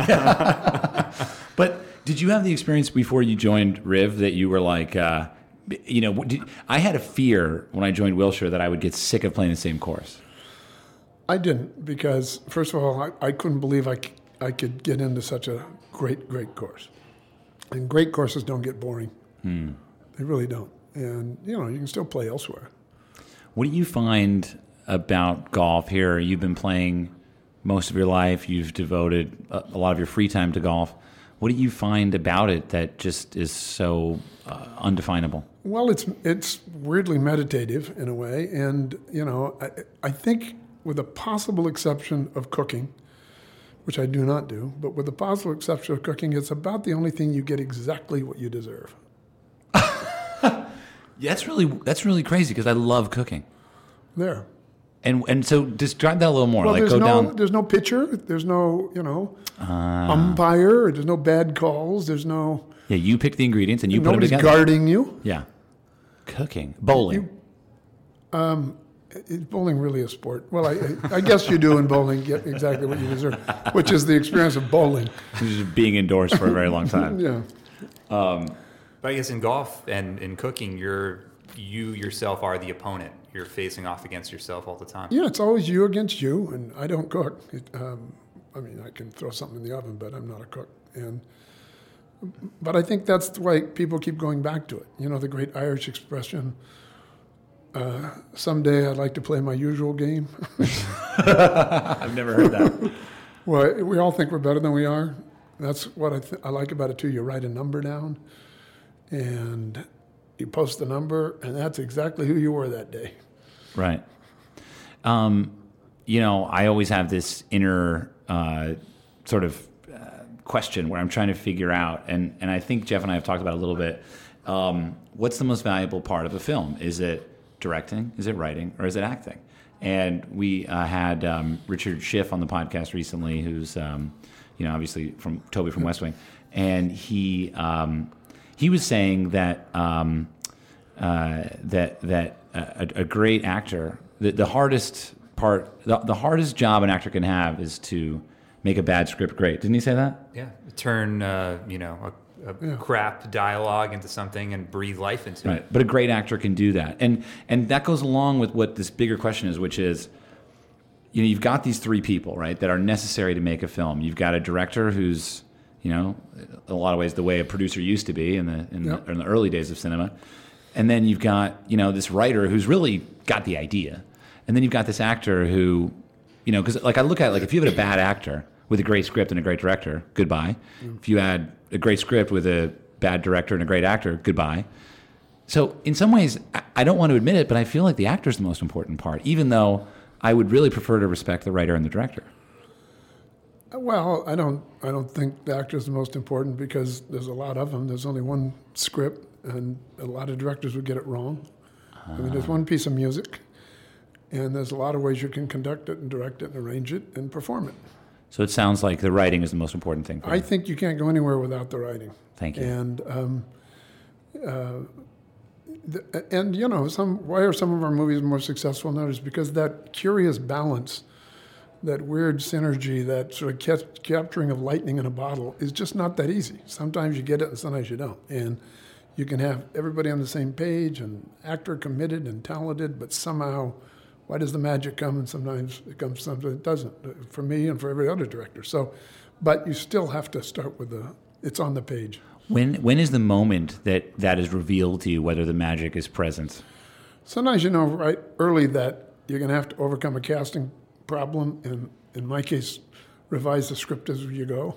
But did you have the experience before you joined Riv that you were like, uh, you know, did, I had a fear when I joined Wilshire that I would get sick of playing the same course. I didn't because, first of all, I, I couldn't believe I, c- I could get into such a great, great course. And great courses don't get boring. Hmm. They really don't. And, you know, you can still play elsewhere. What do you find about golf here? You've been playing most of your life. You've devoted a, a lot of your free time to golf. What do you find about it that just is so uh, undefinable? Well, it's it's weirdly meditative in a way. And, you know, I, I think with the possible exception of cooking, which I do not do, but with the possible exception of cooking, it's about the only thing you get exactly what you deserve. Yeah, that's really that's really crazy because I love cooking. There. And and so describe that a little more. Well, like there's go no down. there's no pitcher. There's no, you know, umpire. There's no bad calls. There's no Yeah, you pick the ingredients and you nobody's put them together. guarding you. Yeah, cooking, bowling. Is bowling really a sport? Well, I, I, I guess you do in bowling get exactly what you deserve, which is the experience of bowling. Just being indoors for a very long time. Yeah. But I guess in golf and in cooking, you're you yourself are the opponent. You're facing off against yourself all the time. Yeah, it's always you against you, and I don't cook. It, um, I mean, I can throw something in the oven, but I'm not a cook. And but I think that's why people keep going back to it. You know, the great Irish expression, uh, someday I'd like to play my usual game. I've never heard that. Well, we all think we're better than we are. That's what I, th- I like about it, too. You write a number down, and you post the number, and that's exactly who you were that day. Right. Um, you know, I always have this inner uh, sort of uh, question where I'm trying to figure out, and, and I think Jeff and I have talked about it a little bit, um, what's the most valuable part of a film? Is it directing? Is it writing? Or is it acting? And we uh, had um, Richard Schiff on the podcast recently, who's, um, you know, obviously from Toby from West Wing. And he um, he was saying that um, uh, that that a, a great actor, the, the hardest part, the, the hardest job an actor can have is to make a bad script great. Didn't he say that? Yeah, turn uh, you know a, a Yeah. crap dialogue into something and breathe life into Right. it. But a great actor can do that. And and that goes along with what this bigger question is, which is, you know, you've got these three people, right, that are necessary to make a film. You've got a director who's, you know, in a lot of ways the way a producer used to be in the in, Yep. the, in the early days of cinema. And then you've got, you know, this writer who's really got the idea. And then you've got this actor who, you know, because like I look at it, like if you have a bad actor with a great script and a great director, goodbye. Mm. If you had a great script with a bad director and a great actor, goodbye. So in some ways, I- I don't want to admit it, but I feel like the actor's the most important part, even though I would really prefer to respect the writer and the director. Well, I don't. I don't think the actor's the most important because there's a lot of them. There's only one script, and a lot of directors would get it wrong. I mean, there's one piece of music, and there's a lot of ways you can conduct it and direct it and arrange it and perform it. So it sounds like the writing is the most important thing for I you. think you can't go anywhere without the writing. Thank you. And um, uh, the, and you know, some why are some of our movies more successful than others? Because that curious balance, that weird synergy, that sort of cap- capturing of lightning in a bottle is just not that easy. Sometimes you get it, and sometimes you don't. And you can have everybody on the same page, and actor committed and talented, but somehow, why does the magic come? And sometimes it comes, sometimes it doesn't. For me and for every other director. So, but you still have to start with the. It's on the page. When when is the moment that that is revealed to you whether the magic is present? Sometimes you know right early that you're going to have to overcome a casting problem, and in my case, revise the script as you go.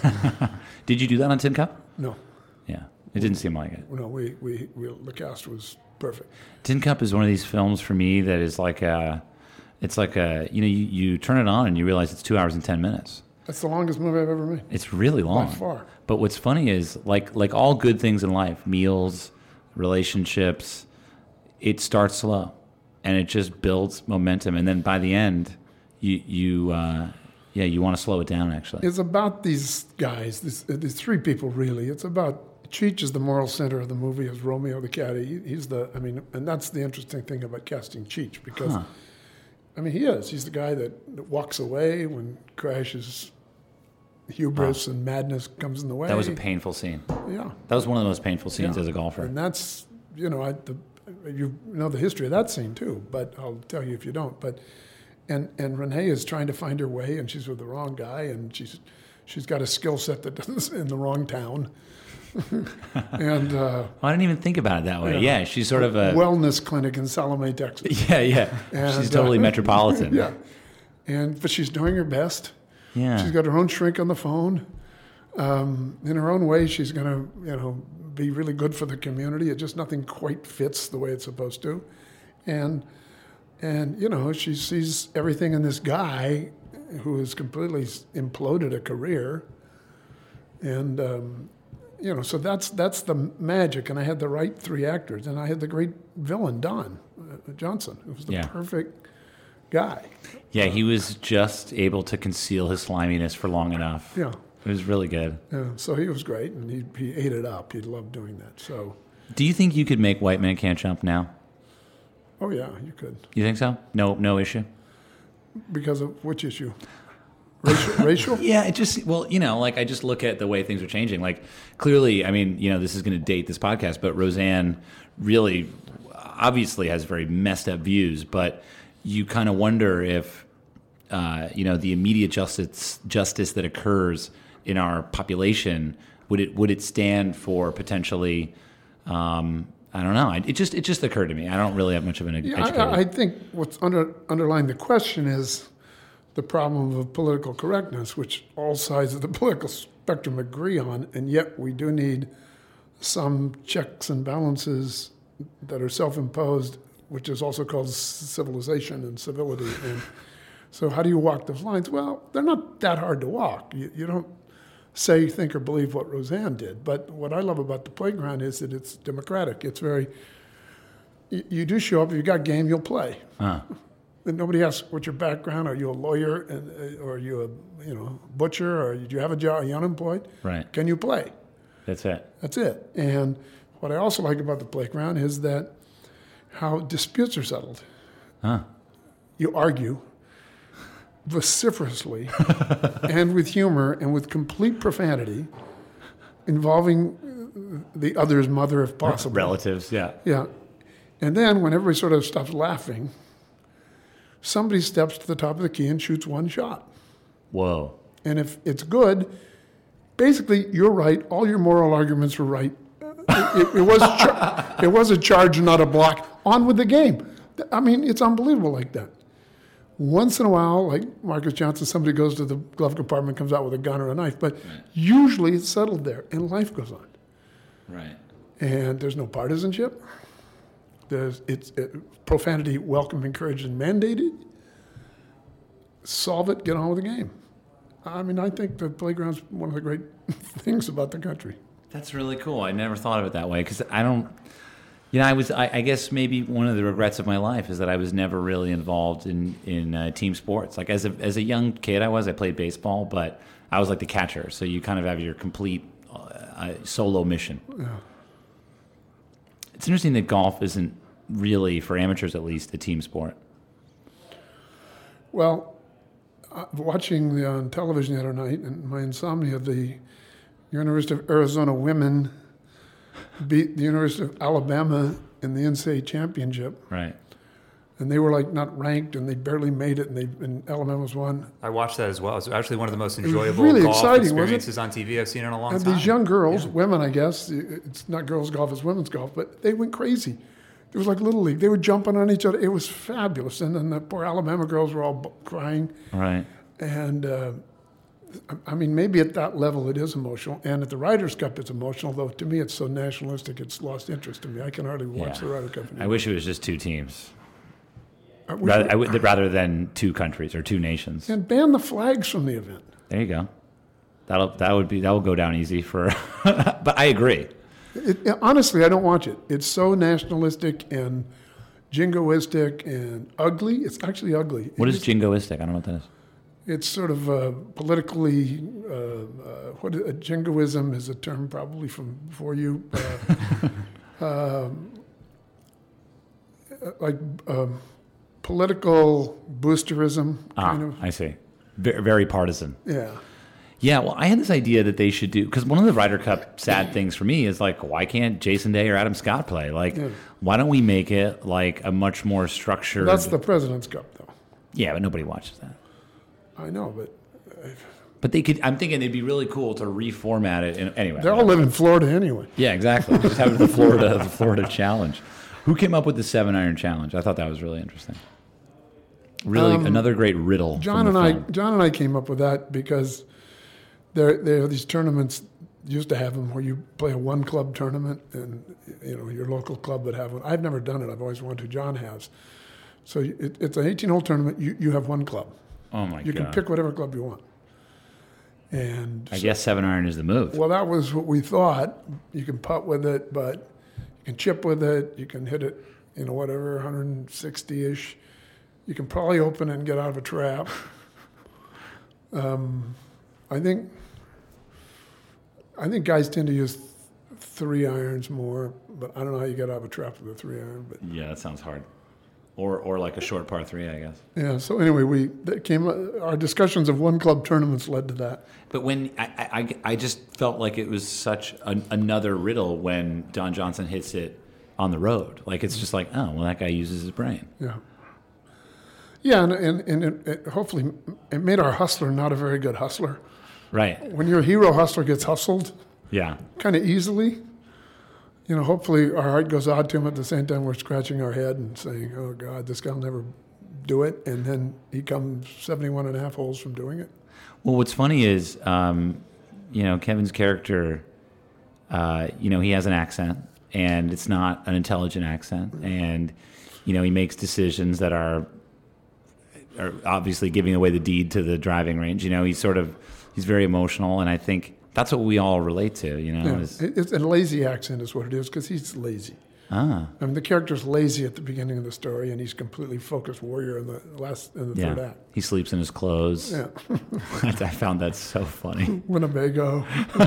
Did you do that on Tin Cup? No, Yeah, it didn't seem like it. no, we, we, we the cast was perfect. Tin Cup is one of these films for me that is like a, it's like a, you know, you, you turn it on and you realize it's two hours and ten minutes. That's the longest movie I've ever made. It's really long. By far. But what's funny is, like like all good things in life, meals, relationships, it starts slow, and it just builds momentum, and then by the end, you you uh, yeah you want to slow it down actually. It's about these guys, these, these three people really. It's about Cheech is the moral center of the movie as Romeo the caddy. He, he's the, I mean, and that's the interesting thing about casting Cheech because, Huh. I mean, he is. He's the guy that, that walks away when Crash's hubris and madness comes in the way. That was a painful scene. Yeah. That was one of the most painful scenes Yeah. as a golfer. And that's, you know, I, the, you know the history of that scene too, but I'll tell you if you don't. But and and Renee is trying to find her way, and she's with the wrong guy, and she's she's got a skill set that doesn't in the wrong town. and uh, I didn't even think about it that way. Yeah. Yeah, she's sort of a wellness clinic in Salome, Texas. yeah yeah. And, she's totally uh, metropolitan. Yeah, and but she's doing her best. yeah. She's got her own shrink on the phone. Um, in her own way, she's going to, you know, be really good for the community. It just nothing quite fits the way it's supposed to, and and you know she sees everything in this guy who has completely imploded a career, and um, you know so that's that's the magic. And I had the right three actors, and I had the great villain Don uh, Johnson, who was the Yeah. perfect guy. Yeah, he was just able to conceal his sliminess for long enough. Yeah. It was really good. Yeah, so he was great, and he he ate it up. He loved doing that. So, Do you think you could make White Man Can't Jump now? oh yeah, you could. You think so? No, no issue. Because of which issue? Racial? racial? Yeah, it just well, you know, like I just look at the way things are changing. Like clearly, I mean, you know, this is going to date this podcast, but Roseanne really, obviously, has very messed up views. But you kind of wonder if, uh, you know, the immediate justice justice that occurs in our population would it would it stand for potentially? Um, I don't know. It just it just occurred to me. I don't really have much of an Yeah, educated. I, I think what's under, underlying the question is the problem of political correctness, which all sides of the political spectrum agree on, and yet we do need some checks and balances that are self-imposed, which is also called civilization and civility. And so how do you walk those lines? Well, they're not that hard to walk. You, you don't say, think, or believe what Roseanne did. But what I love about The Playground is that it's democratic. It's very you, you do show up. If you got game, you'll play. Huh. And nobody asks what's your background. Are you a lawyer, and, uh, or are you a you know butcher, or do you have a job? Are you unemployed? Right. Can you play? That's it. That's it. And what I also like about the playground is that how disputes are settled. Huh. You argue vociferously and with humor and with complete profanity, involving the other's mother if possible. Relatives, yeah. Yeah. And then when everybody sort of stops laughing, somebody steps to the top of the key and shoots one shot. Whoa. And if it's good, basically you're right. All your moral arguments were right. It, it, it was char- it was a charge, not a block. On with the game. I mean, it's unbelievable like that. Once in a while, like Marcus Johnson, somebody goes to the glove compartment, comes out with a gun or a knife, but right. usually it's settled there, and life goes on. Right. And there's no partisanship. There's it's it, profanity welcomed, encouraged, and mandated. Solve it, get on with the game. I mean, I think the playground's one of the great things about the country. That's really cool. I never thought of it that way because I don't. You know, I was. I, I guess maybe one of the regrets of my life is that I was never really involved in in uh, team sports. Like as a as a young kid, I was. I played baseball, but I was like the catcher. So you kind of have your complete uh, solo mission. Yeah. It's interesting that golf isn't really, for amateurs at least, a team sport. Well, uh, watching the, on television the other night, and my insomnia, the University of Arizona women beat the University of Alabama in the N C A A championship. Right. And they were like not ranked, and they barely made it, and they and Alabama's won. I watched that as well. It's actually one of the most enjoyable really golf exciting, experiences on T V I've seen in a long and time. these young girls, Yeah. women, I guess, it's not girls' golf, it's women's golf, but they went crazy. It was like Little League. They were jumping on each other. It was fabulous. And then the poor Alabama girls were all crying. Right. And, uh, I mean, maybe at that level it is emotional. And at the Ryder Cup it's emotional, though to me it's so nationalistic it's lost interest in me. I can hardly watch Yeah. the Ryder Cup anymore. I wish it was just two teams. I wish Rather, we- I would, rather than two countries or two nations. and ban the flags from the event. There you go. That'll that would be that will go down easy for. But I agree. It, it, honestly, I don't watch it. It's so nationalistic and jingoistic and ugly. It's actually ugly. What is it's, jingoistic? I don't know what that is. It's sort of uh, politically. Uh, uh, what uh, jingoism is a term probably from before you. Uh, um, like um, political boosterism, kind Ah, of. I see. Very, very partisan. Yeah. Yeah, well, I had this idea that they should do because one of the Ryder Cup sad things for me is like, why can't Jason Day or Adam Scott play? Like, Yeah. why don't we make it like a much more structured? That's the President's Cup, though. Yeah, but nobody watches that. I know, but But they could. I'm thinking it'd be really cool to reformat it. In, anyway, they all live in Florida anyway. yeah, exactly. Just have the Florida, the Florida challenge. Who came up with the seven iron challenge? I thought that was really interesting. Really, Um, another great riddle. John from and the I, film. John and I came up with that because there, there are these tournaments. Used to have them where you play a one club tournament, and you know your local club would have one. I've never done it. I've always wanted to. John has. So it, it's an eighteen hole tournament. You you have one club. Oh my You god! can pick whatever club you want. And I so- guess seven iron is the move. well, that was what we thought. You can putt with it, but you can chip with it. You can hit it, you know, whatever, one sixty-ish. You can probably open it and get out of a trap. Um, I think I think guys tend to use th- three irons more, but I don't know how you get out of a trap with a three iron. But Yeah, that sounds hard. Or or like a short par three, I guess. yeah. So anyway, we that came. Our discussions of one club tournaments led to that. But when I, I, I just felt like it was such an, another riddle when Don Johnson hits it on the road. Like it's just like, oh, well, that guy uses his brain. Yeah. Yeah, and and, and it, it hopefully it made our hustler not a very good hustler. Right. When your hero hustler gets hustled Yeah. kind of easily, you know, hopefully our heart goes out to him at the same time we're scratching our head and saying, oh, God, this guy will never do it. And then he comes seventy-one and a half holes from doing it. Well, what's funny is, um, you know, Kevin's character, uh, you know, he has an accent, and it's not an intelligent accent. And, you know, he makes decisions that are, are obviously giving away the deed to the driving range. You know, he's sort of, he's very emotional, and I think that's what we all relate to, you know. Yeah. Is, It- It's a lazy accent is what it is because he's lazy. Ah, I mean, the character's lazy at the beginning of the story, and he's completely focused warrior in the last in the yeah. third act. He sleeps in his clothes. Yeah, I found that so funny. Winnebago.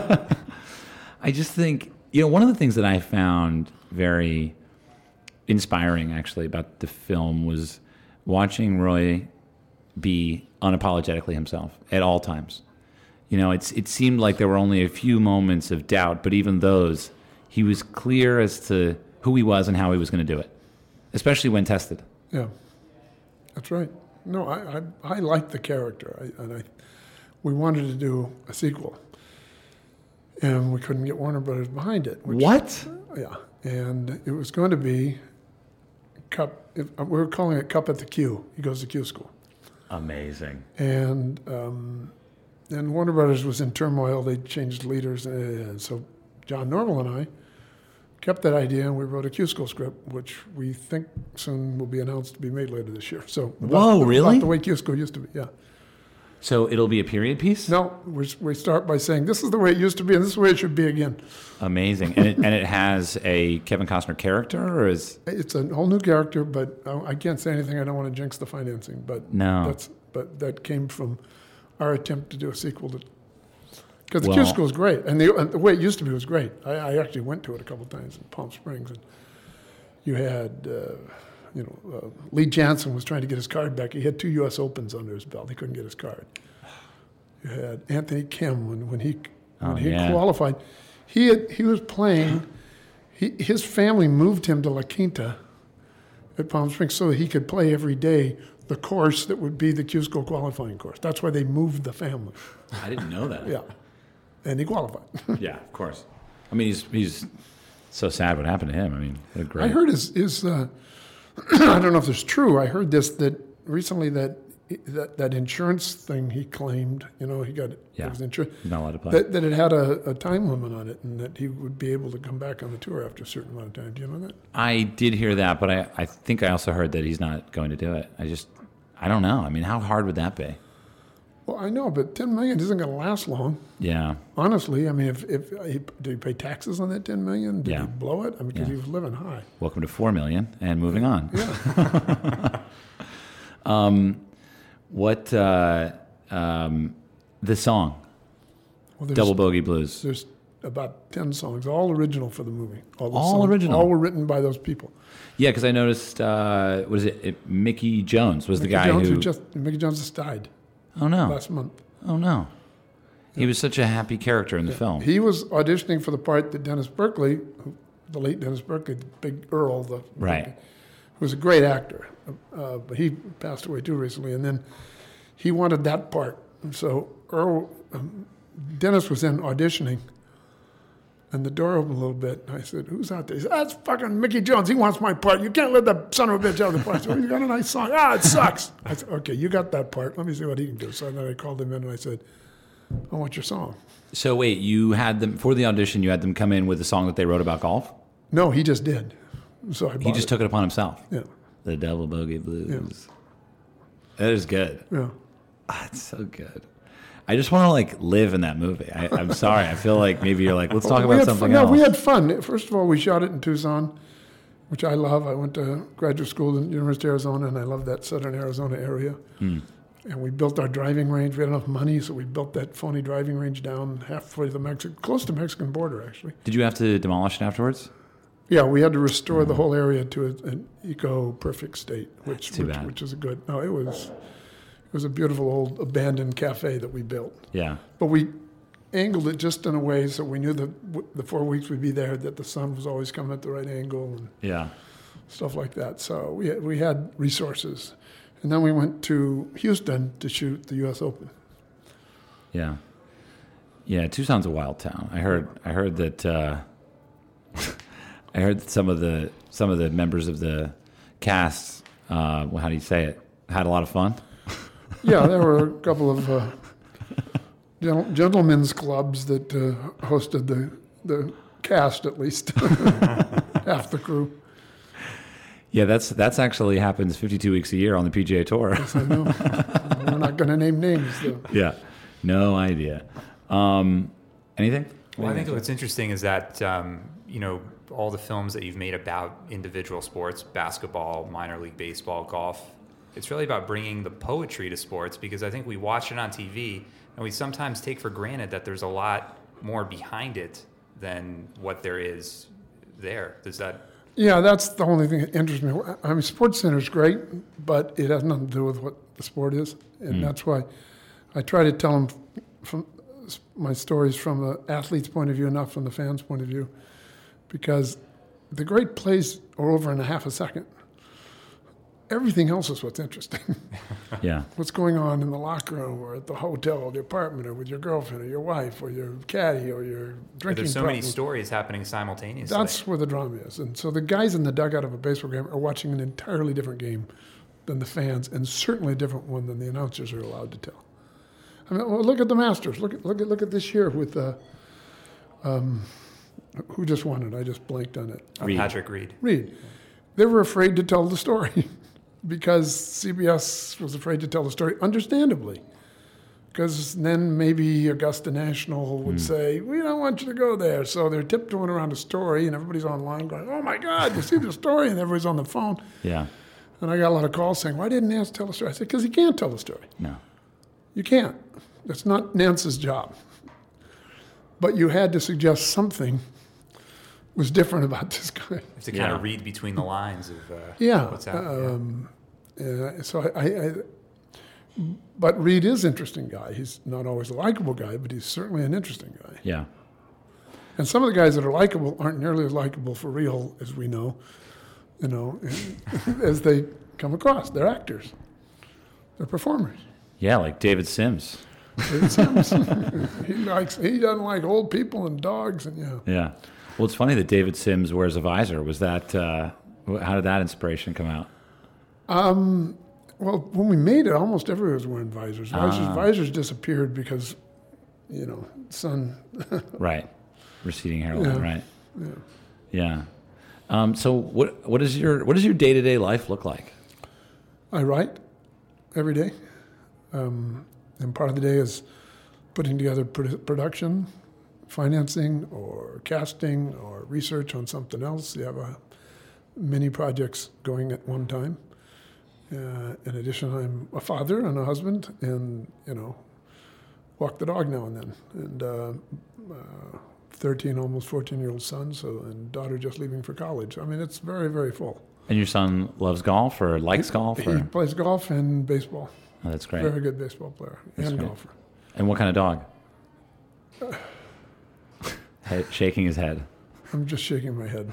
I just think, you know, one of the things that I found very inspiring, actually, about the film was watching Roy be unapologetically himself at all times. You know, it's it seemed like there were only a few moments of doubt, but even those, he was clear as to who he was and how he was going to do it, especially when tested. Yeah, that's right. No, I I, I liked the character, I, and I we wanted to do a sequel, and we couldn't get Warner Brothers behind it. Which, What? Yeah, and it was going to be Cup. It, we were calling it Cup at the Q. He goes to Q school, Amazing. and um, and Warner Brothers was in turmoil. They changed leaders, and so John Normal and I kept that idea, and we wrote a Q School script, which we think soon will be announced to be made later this year. So, about, Whoa, really? About the way Q School used to be, yeah. So it'll be a period piece? No, we we start by saying this is the way it used to be, and this is the way it should be again. Amazing. And it, and it has a Kevin Costner character, or is... It's a whole new character, but I I can't say anything. I don't want to jinx the financing, but No. that's but that came from our attempt to do a sequel to. Because the Well- Q School is great, and the, and the way it used to be was great. I, I actually went to it a couple of times in Palm Springs, and you had, uh, you know, uh, Lee Jansen was trying to get his card back. He had two U S Opens under his belt. He couldn't get his card. You had Anthony Kim when, when he when Oh, he yeah. qualified. He had, he was playing. He, his family moved him to La Quinta at Palm Springs so he could play every day the course that would be the Q School qualifying course. That's why they moved the family. I didn't know that. Yeah. And he qualified. Yeah, of course. I mean, he's he's so sad what happened to him. I mean, what a great... I heard his, his uh, I don't know if this is true. I heard this, that recently that that, that insurance thing he claimed, you know, he got Yeah. his insurance, He's not allowed to play. that, that it had a, a time limit on it and that he would be able to come back on the tour after a certain amount of time. Do you know that? I did hear that, but I, I think I also heard that he's not going to do it. I just, I don't know. I mean, how hard would that be? Well, I know, but ten million isn't going to last long. Yeah. Honestly, I mean, if, if he, did he pay taxes on that ten million? Did Yeah. he blow it? I mean, because Yeah. he was living high. Welcome to four million and moving on. Yeah. um, what, uh, um, the song, Well, there's, Double Bogey Blues. there's about ten songs, all original for the movie. All, the All songs, original? All were written by those people. Yeah, because I noticed, uh, what is it? it? Mickey Jones was Mickey the guy Jones, who, just Mickey Jones just died oh no, last month. oh no. He was such a happy character in the film. He was auditioning for the part that Dennis Berkeley, who, the late Dennis Berkeley, the big Earl, the Right. who was a great actor, uh, but he passed away too recently. And then he wanted that part, and so Earl, um, Dennis was in auditioning, and the door opened a little bit. And I said, "Who's out there?" He said, "That's fucking Mickey Jones. He wants my part. You can't let that son of a bitch out of the part." I said, "Well, you got a nice song." "Ah, it sucks." I said, "Okay, you got that part. Let me see what he can do." So then I called him in and I said, "I want your song." So wait, you had them, for the audition, you had them come in with a song that they wrote about golf? No, he just did. So I bought He just it. took it upon himself. Yeah, The Double Bogey Blues. That is good. yeah. Ah, it's so good. I just want to like live in that movie. I, I'm sorry. I feel like maybe you're like, let's talk We about had something fun. No, else. we had fun. First of all, we shot it in Tucson, which I love. I went to graduate school in University of Arizona, and I love that southern Arizona area. Hmm. And we built our driving range. We had enough money, so we built that phony driving range down halfway to the Mexican, close to Mexican border, actually. Did you have to demolish it afterwards? Yeah, we had to restore the whole area to a, an eco-perfect state, which That's too which, bad. which is a good. No, it was it was a beautiful old abandoned cafe that we built. Yeah. But we angled it just in a way so we knew that w- the four weeks we'd be there, that the sun was always coming at the right angle and Yeah. stuff like that. So we had, we had resources. And then we went to Houston to shoot the U S Open. Yeah. Yeah. Tucson's a wild town. I heard. I heard that. Uh, I heard that some of the some of the members of the cast. Uh, well, how do you say it? Had a lot of fun. Yeah, there were a couple of uh, gentle- gentlemen's clubs that uh, hosted the, the cast, at least, half the crew. Yeah, that's that's actually happens fifty-two weeks a year on the P G A Tour. Yes, I know. We're not going to name names, though. Yeah, no idea. Um, anything? Well, I think what's interesting is that, um, you know, all the films that you've made about individual sports, basketball, minor league baseball, golf, it's really about bringing the poetry to sports, because I think we watch it on T V and we sometimes take for granted that there's a lot more behind it than what there is there. Does that... Yeah, that's the only thing that interests me. I mean, Sports Center is great, but it has nothing to do with what the sport is. And mm. that's why I try to tell them from my stories from the athlete's point of view, not from the fan's point of view, because the great plays are over in a half a second. Everything else is what's interesting. Yeah. What's going on in the locker room or at the hotel or the apartment or with your girlfriend or your wife or your caddy or your drinking There's so problem. many stories happening simultaneously. That's where the drama is. And so the guys in the dugout of a baseball game are watching an entirely different game than the fans, and certainly a different one than the announcers are allowed to tell. I mean, well, look at the Masters. Look at look at look at this year with uh, um, who just won it? I just blanked on it. Uh, Patrick Reed. Reed. They were afraid to tell the story because C B S was afraid to tell the story, understandably. Because then maybe Augusta National would mm. say, we don't want you to go there. So they're tiptoeing around a story, and everybody's online going, oh, my God, you see the story? And everybody's on the phone. Yeah. And I got a lot of calls saying, why didn't Nance tell the story? I said, because he can't tell the story. No. You can't. That's not Nance's job. But you had to suggest something was different about this guy. You have to kind yeah. of read between the lines of uh, yeah. what's happening. Um, yeah. So I, I, I, but Reed is an interesting guy. He's not always a likable guy, but he's certainly an interesting guy. Yeah. And some of the guys that are likable aren't nearly as likable for real as we know, you know, as they come across. They're actors. They're performers. Yeah, like David Sims. David Sims. he likes. He doesn't like old people and dogs, and yeah. Yeah. Well, it's funny that David Sims wears a visor. Was that uh, how did that inspiration come out? Um, well, when we made it, almost everyone was wearing visors. Visors, Ah. visors disappeared because, you know, sun. Right. Receding hairline. Yeah. Right. Yeah. Yeah. Um, so what what is your what does your day to day life look like? I write every day, um, and part of the day is putting together produ- production, financing, or casting, or research on something else. You have a many projects going at one time. Uh, in addition, I'm a father and a husband, and you know, walk the dog now and then, and uh, uh, thirteen, almost fourteen-year-old son, so and daughter just leaving for college. I mean, it's very, very full. And your son loves golf or likes golf? He Or? plays golf and baseball. Oh, that's great. Very good baseball player That's and great. golfer. And what kind of dog? Head, shaking his head. I'm just shaking my head.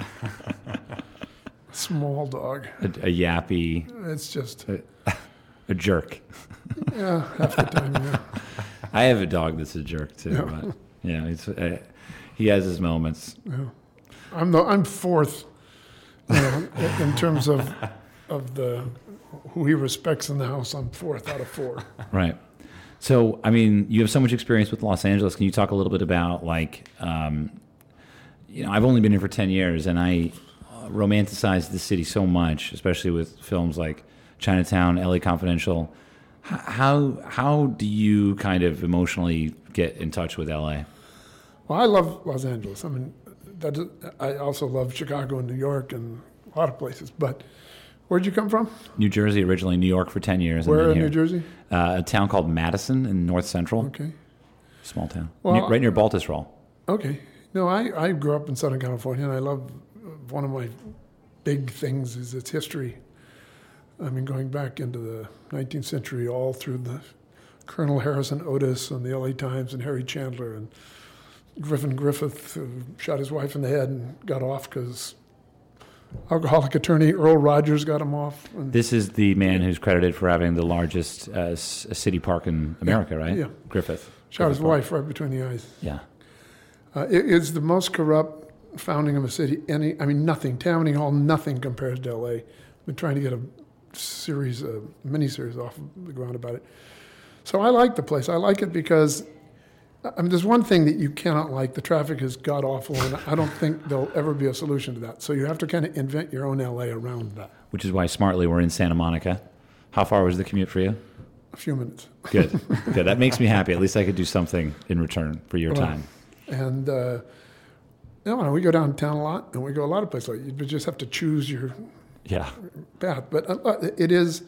Small dog. A, a yappy, It's just, a, a jerk. yeah, half the time, yeah. I have a dog that's a jerk too. Yeah. But, you know, he's, uh, he has his moments. yeah. I'm the I'm fourth, you know, in terms of of the who he respects in the house. I'm fourth out of four. Right. So, I mean, you have so much experience with Los Angeles. Can you talk a little bit about, like, um, you know, I've only been here for ten years, and I uh, romanticize the city so much, especially with films like Chinatown, L A Confidential. H- How how do you kind of emotionally get in touch with L A? Well, I love Los Angeles. I mean, that is, I also love Chicago and New York and a lot of places. But where'd you come from? New Jersey originally, New York for ten years. Where and then in here. New Jersey? Uh, a town called Madison in North Central. Okay. Small town. Well, Ne- right near Baltusrol. Okay. No, I, I grew up in Southern California, and I love one of my big things is its history. I mean, going back into the nineteenth century, all through the Colonel Harrison Otis and the L A Times and Harry Chandler and Griffin Griffith, who shot his wife in the head and got off because alcoholic attorney Earl Rogers got him off. And This is the man who's credited for having the largest uh, s- city park in America, right? yeah. Griffith. shot his Griffith Park. wife right between the eyes. Yeah. Uh, it is the most corrupt founding of a city. Any, I mean, nothing. Tammany Hall, nothing compares to L A. Been trying to get a series, a mini-series off the ground about it. So I like the place. I like it because, I mean, there's one thing that you cannot like. The traffic is god-awful, and I don't think there'll ever be a solution to that. So you have to kind of invent your own L A around that. Which is why smartly we're in Santa Monica. How far was the commute for you? A few minutes. Good. Good. That makes me happy. At least I could do something in return for your Well, time. And uh, you know, we go downtown a lot, and we go a lot of places. Like you just have to choose your Yeah. path. But uh, it is.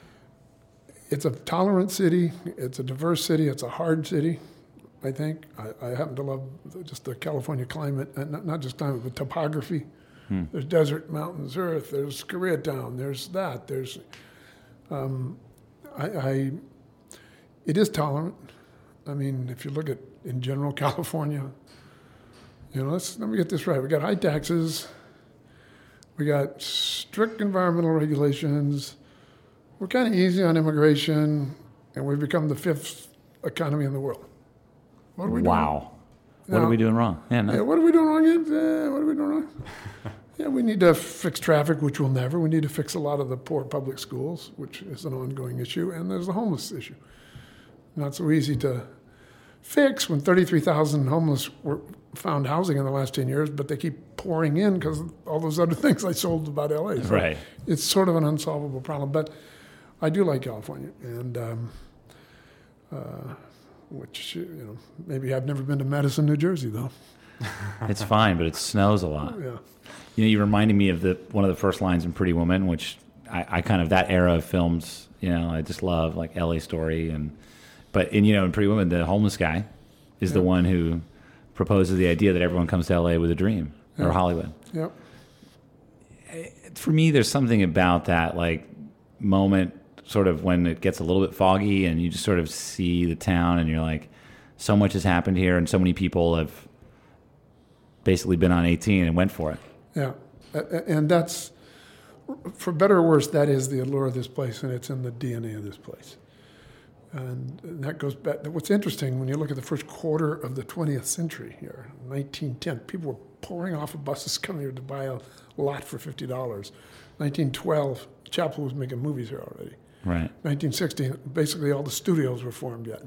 It's a tolerant city. It's a diverse city. It's a hard city. I think I, I happen to love just the California climate, and not, not just climate, but topography. Hmm. There's desert, mountains, earth. There's Koreatown. There's that. There's, um, I, I, it is tolerant. I mean, if you look at in general California, you know, let's let me get this right. We got high taxes. We got strict environmental regulations. We're kind of easy on immigration, and we've become the fifth economy in the world. What are we doing? Wow. What Now, are we doing wrong? Yeah, no. Yeah, what are we doing wrong? Yet? Uh, what are we doing wrong? Yeah, we need to fix traffic, which we'll never. We need to fix a lot of the poor public schools, which is an ongoing issue, and there's the homeless issue. Not so easy to fix when thirty-three thousand homeless were found housing in the last ten years, but they keep pouring in because of all those other things I sold about L A. So Right. It's sort of an unsolvable problem, but I do like California, and um, uh, which, you know, maybe I've never been to Madison, New Jersey, though. It's fine, but it snows a lot. Yeah. You know, you reminded me of the one of the first lines in Pretty Woman, which I, I kind of that era of films. You know, I just love like L A Story, and but in you know in Pretty Woman, the homeless guy is the Yeah. one who proposes the idea that everyone comes to L A with a dream or Yeah. Hollywood. Yep. For me, there's something about that like moment, sort of when it gets a little bit foggy, and you just sort of see the town, and you're like, so much has happened here, and so many people have basically been on eighteen and went for it. Yeah, A- a- and that's, for better or worse, that is the allure of this place, and it's in the D N A of this place. And that goes back. What's interesting when you look at the first quarter of the twentieth century here, nineteen ten, people were pouring off of buses coming here to buy a lot for fifty dollars. nineteen twelve, Chaplin was making movies here already. Right. nineteen sixteen, basically all the studios were formed yet.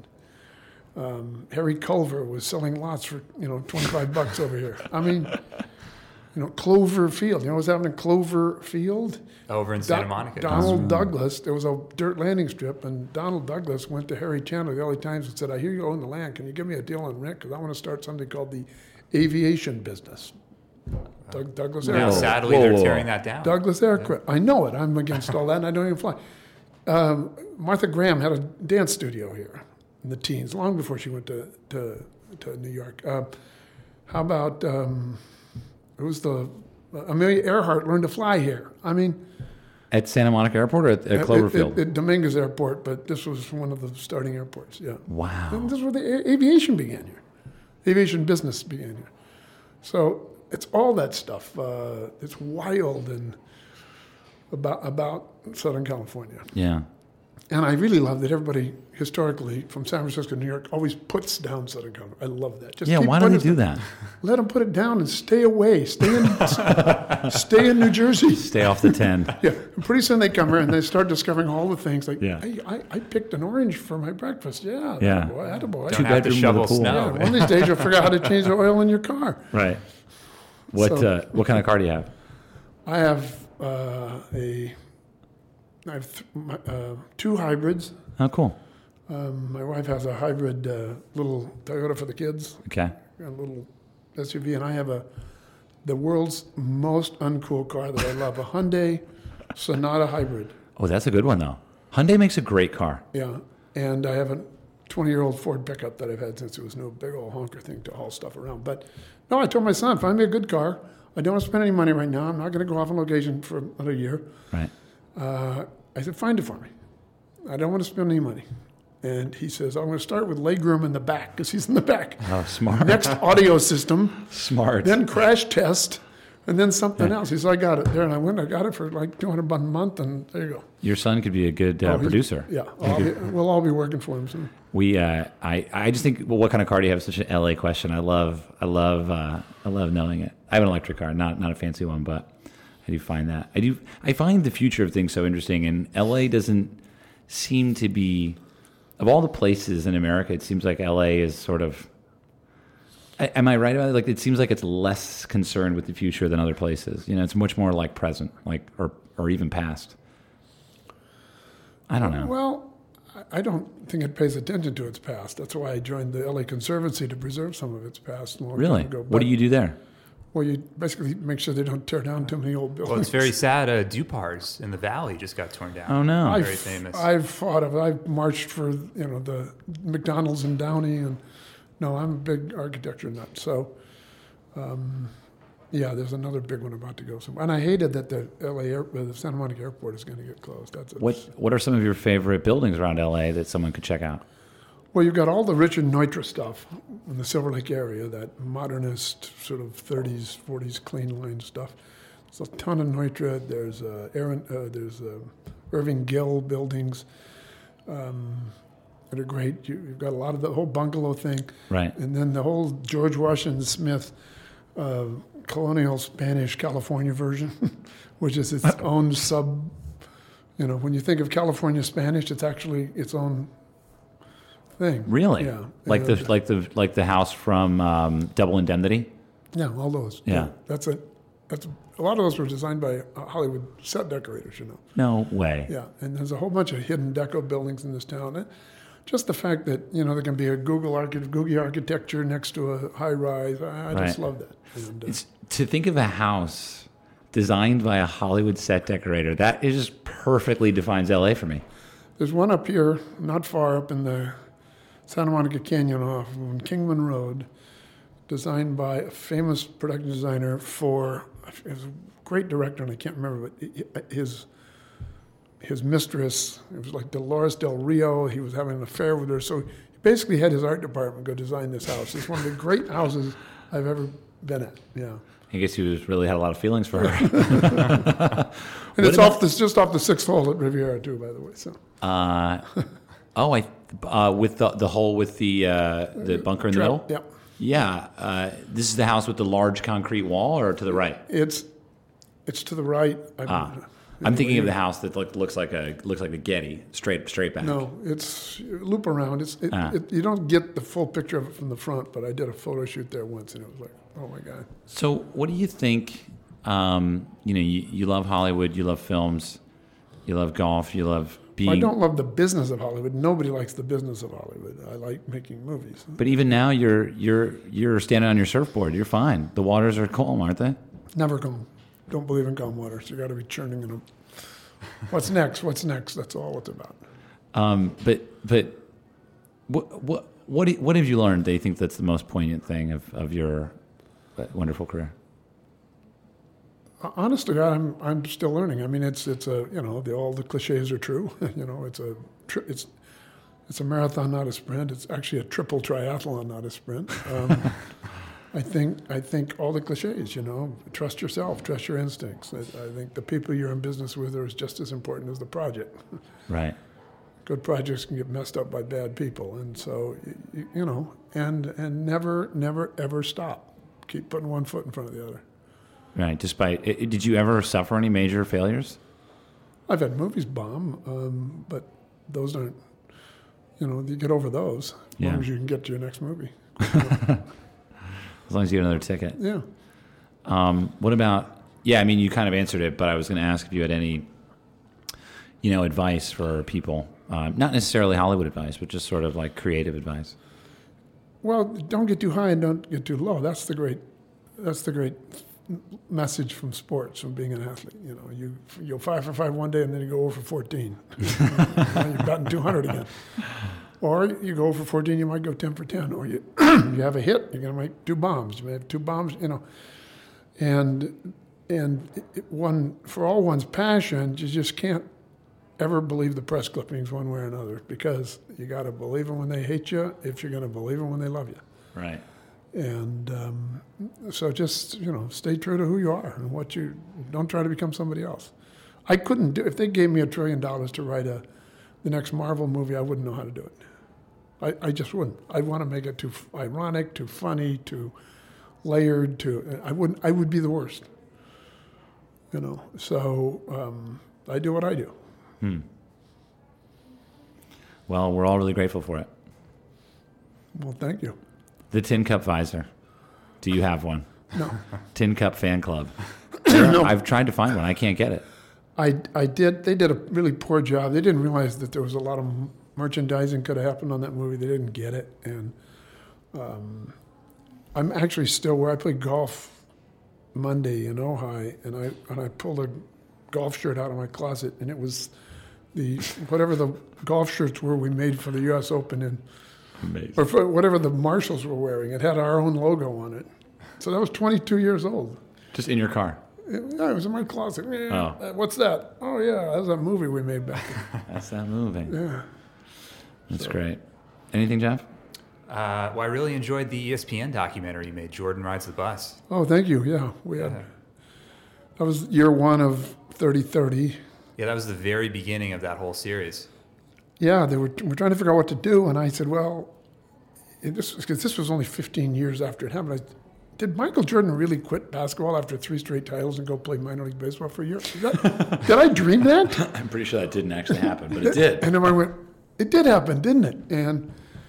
Um, Harry Culver was selling lots for, you know, twenty-five bucks over here. I mean, you know, Clover Field. You know what's happening in Clover Field? Over in Do- Santa Monica. Donald Douglas, there was a dirt landing strip, and Donald Douglas went to Harry Chandler of the L A Times and said, I hear you own the land. Can you give me a deal on rent? Because I want to start something called the aviation business. Doug, Douglas Now, Aircraft. sadly, Whoa, they're whoa. tearing that down. Douglas Aircraft. I know it. I'm against all that, and I don't even fly. Um, Martha Graham had a dance studio here in the teens, long before she went to to, to New York. Uh, how about um, it was the Amelia Earhart learned to fly here? I mean, At Santa Monica Airport or at, at Cloverfield? At, at, at Dominguez Airport, but this was one of the starting airports. Yeah. Wow. And this is where the a- aviation began here. Aviation business began here. So it's all that stuff. Uh, it's wild and about about Southern California. Yeah. And I really love that everybody historically from San Francisco, New York, always puts down Southern California. I love that. Just Yeah, keep why do they putting do it- that? Let them put it down and stay away. Stay in, stay in New Jersey. Stay off the ten. Yeah, and pretty soon they come here and they start discovering all the things. Like, Yeah. hey, I, I picked an orange for my breakfast. Yeah, Yeah. boy, attaboy. Don't have to Two-bedroom shovel with a pool. Yeah, snow. one of these days you'll figure out how to change the oil in your car. Right. What So- uh, what kind of car do you have? I have uh, a, I have th- my, uh, two hybrids. Oh, cool. Um, my wife has a hybrid uh, little Toyota for the kids, Okay. a little S U V, and I have a the world's most uncool car that I love, a Hyundai Sonata hybrid. Oh, that's a good one though. Hyundai makes a great car. Yeah, and I have a twenty-year-old Ford pickup that I've had since it was no big old honker thing to haul stuff around. But no, I told my son, find me a good car. I don't want to spend any money right now. I'm not going to go off on location for another year. Right. Uh, I said, find it for me. I don't want to spend any money. And he says, I'm going to start with legroom in the back, because he's in the back. Oh, smart. Next, audio system, Smart. then crash test, and then something else. He said, I got it there. And I went, I got it for like two hundred bucks a month, and there you go. Your son could be a good uh, Oh, he's- producer. Yeah, I'll be, we'll all be working for him soon. We, uh, I, I just think, well, what kind of car do you have? Such an L A question. I love, I love, uh, I love knowing it. I have an electric car, not, not a fancy one, but I do find that. I do, I find the future of things so interesting, and L A doesn't seem to be, of all the places in America, it seems like L A is sort of, I- am I right about it? Like, it seems like it's less concerned with the future than other places. You know, it's much more like present, like, or, or even past. I don't know. Well, I don't think it pays attention to its past. That's why I joined the L A Conservancy to preserve some of its past. A long Really? time ago. What But- do you do there? Well, you basically make sure they don't tear down too many old buildings. Well, it's very sad. Uh, Dupars in the Valley just got torn down. Oh, no. I've, Very famous. I've fought of it. I've marched for you know the McDonald's in Downey, and no, I'm a big architecture nut. So, um, yeah, there's another big one about to go somewhere. And I hated that the L A Air, the Santa Monica Airport is going to get closed. That's a, What What are some of your favorite buildings around L A that someone could check out? Well, you've got all the Richard Neutra stuff in the Silver Lake area, that modernist sort of thirties, forties clean line stuff. There's a ton of Neutra. There's uh, Aaron, uh, there's uh, Irving Gill buildings um, that are great. You, you've got a lot of the whole bungalow thing, Right. and then the whole George Washington Smith uh, colonial Spanish California version, which is its own sub. You know, when you think of California Spanish, it's actually its own thing. Really? Yeah. Like the And, like the like the house from um, Double Indemnity. Yeah, all those. Yeah. That's it. That's a lot of those were designed by uh, Hollywood set decorators, you know. No way. Yeah, and there's a whole bunch of hidden deco buildings in this town. And just the fact that you know there can be a Google archi- Googie architecture next to a high rise, I, I just Right. love that. And, uh, It's to think of a house designed by a Hollywood set decorator. That is just perfectly defines L A for me. there's one up here, not far up in the Santa Monica Canyon off on Kingman Road, designed by a famous production designer for, he was a great director, and I can't remember, but his his mistress, it was like Dolores Del Rio, he was having an affair with her, so he basically had his art department go design this house. It's one of the great houses I've ever been at, yeah. I guess he was really had a lot of feelings for her. And What it's about- off this just off the sixth hole at Riviera too, by the way. So uh, oh, I uh, with the the hole with the uh, the bunker in the middle. yeah, Yeah. Uh, this is the house with the large concrete wall, or to the right? it's it's to the right. I, Ah, I'm thinking of the house that look, looks like a looks like the Getty, straight straight back. No, it's loop around. It's it, Ah. it, you don't get the full picture of it from the front, but I did a photo shoot there once, and it was like, oh my god. So, what do you think? Um, you know, you, you love Hollywood, you love films, you love golf, you love being. I don't love the business of Hollywood. Nobody likes the business of Hollywood. I like making movies. But even now, you're you're you're standing on your surfboard. You're fine. The waters are calm, aren't they? Never calm. Don't believe in calm waters. You got to be churning in them. What's next? What's next? That's all it's about. Um, but but what what what do- what have you learned that you think that's the most poignant thing of, of your wonderful career? Honest to God, I'm I'm still learning. I mean, it's it's a you know the, all the cliches are true. you know, it's a tri- it's it's a marathon, not a sprint. It's actually a triple triathlon, not a sprint. Um, I think I think all the cliches. You know, trust yourself, trust your instincts. I, I think the people you're in business with are just as important as the project. Right. Good projects can get messed up by bad people, and so you, you know, and and never never ever stop. Keep putting one foot in front of the other. Right. Despite, i- did you ever suffer any major failures? I've had movies bomb, um, but those aren't, you know, you get over those as Yeah. long as you can get to your next movie. As long as you get another ticket. Yeah. Um, what about? Yeah, I mean, you kind of answered it, but I was going to ask if you had any, you know, advice for people. Um, not necessarily Hollywood advice, but just sort of like creative advice. Well, don't get too high and don't get too low. That's the great, that's the great message from sports, from being an athlete. You know, you you'll five for five one day and then you go over for fourteen. Now you've gotten two hundred again. Or you go over for fourteen, you might go ten for ten. Or you you have a hit, you're going to make two bombs. You may have two bombs, you know. And and it, one for all one's passion, you just can't ever believe the press clippings one way or another, because you got to believe them when they hate you if you're going to believe them when they love you. Right. And um, so just, you know, stay true to who you are and what you, don't try to become somebody else. I couldn't do, if they gave me a trillion dollars to write a, the next Marvel movie, I wouldn't know how to do it. I, I just wouldn't. I want to make it too ironic, too funny, too layered, too, I wouldn't, I would be the worst. You know, so um, I do what I do. Hmm. Well, we're all really grateful for it. Well, thank you. The Tin Cup visor. Do you have one? No. Tin Cup fan club. There- I've tried to find one. I can't get it. I, I did, they did a really poor job. They didn't realize that there was a lot of merchandising could have happened on that movie. They didn't get it, and um, I'm actually still where I played golf Monday in Ojai, and I and I pulled a golf shirt out of my closet, and it was the whatever the golf shirts were we made for the U S Open in. Amazing. Or for whatever the Marshalls were wearing. It had our own logo on it. So that was twenty-two years old. Just in your car. Yeah, it was in my closet. Yeah, Oh. what's that? Oh, yeah, that was a movie we made back then. That's that movie. Yeah. That's So- great. Anything, Jeff? Uh, well, I really enjoyed the E S P N documentary you made, Jordan Rides the Bus. Oh, thank you. Yeah, we had. Yeah. That was year one of thirty thirty. Yeah, that was the very beginning of that whole series. Yeah, they were, were trying to figure out what to do, and I said, well, it, this, because this was only fifteen years after it happened. I, did Michael Jordan really quit basketball after three straight titles and go play minor league baseball for a year? Is that, did I dream that? I'm pretty sure that didn't actually happen, but it did. And then I went, it did happen, didn't it? And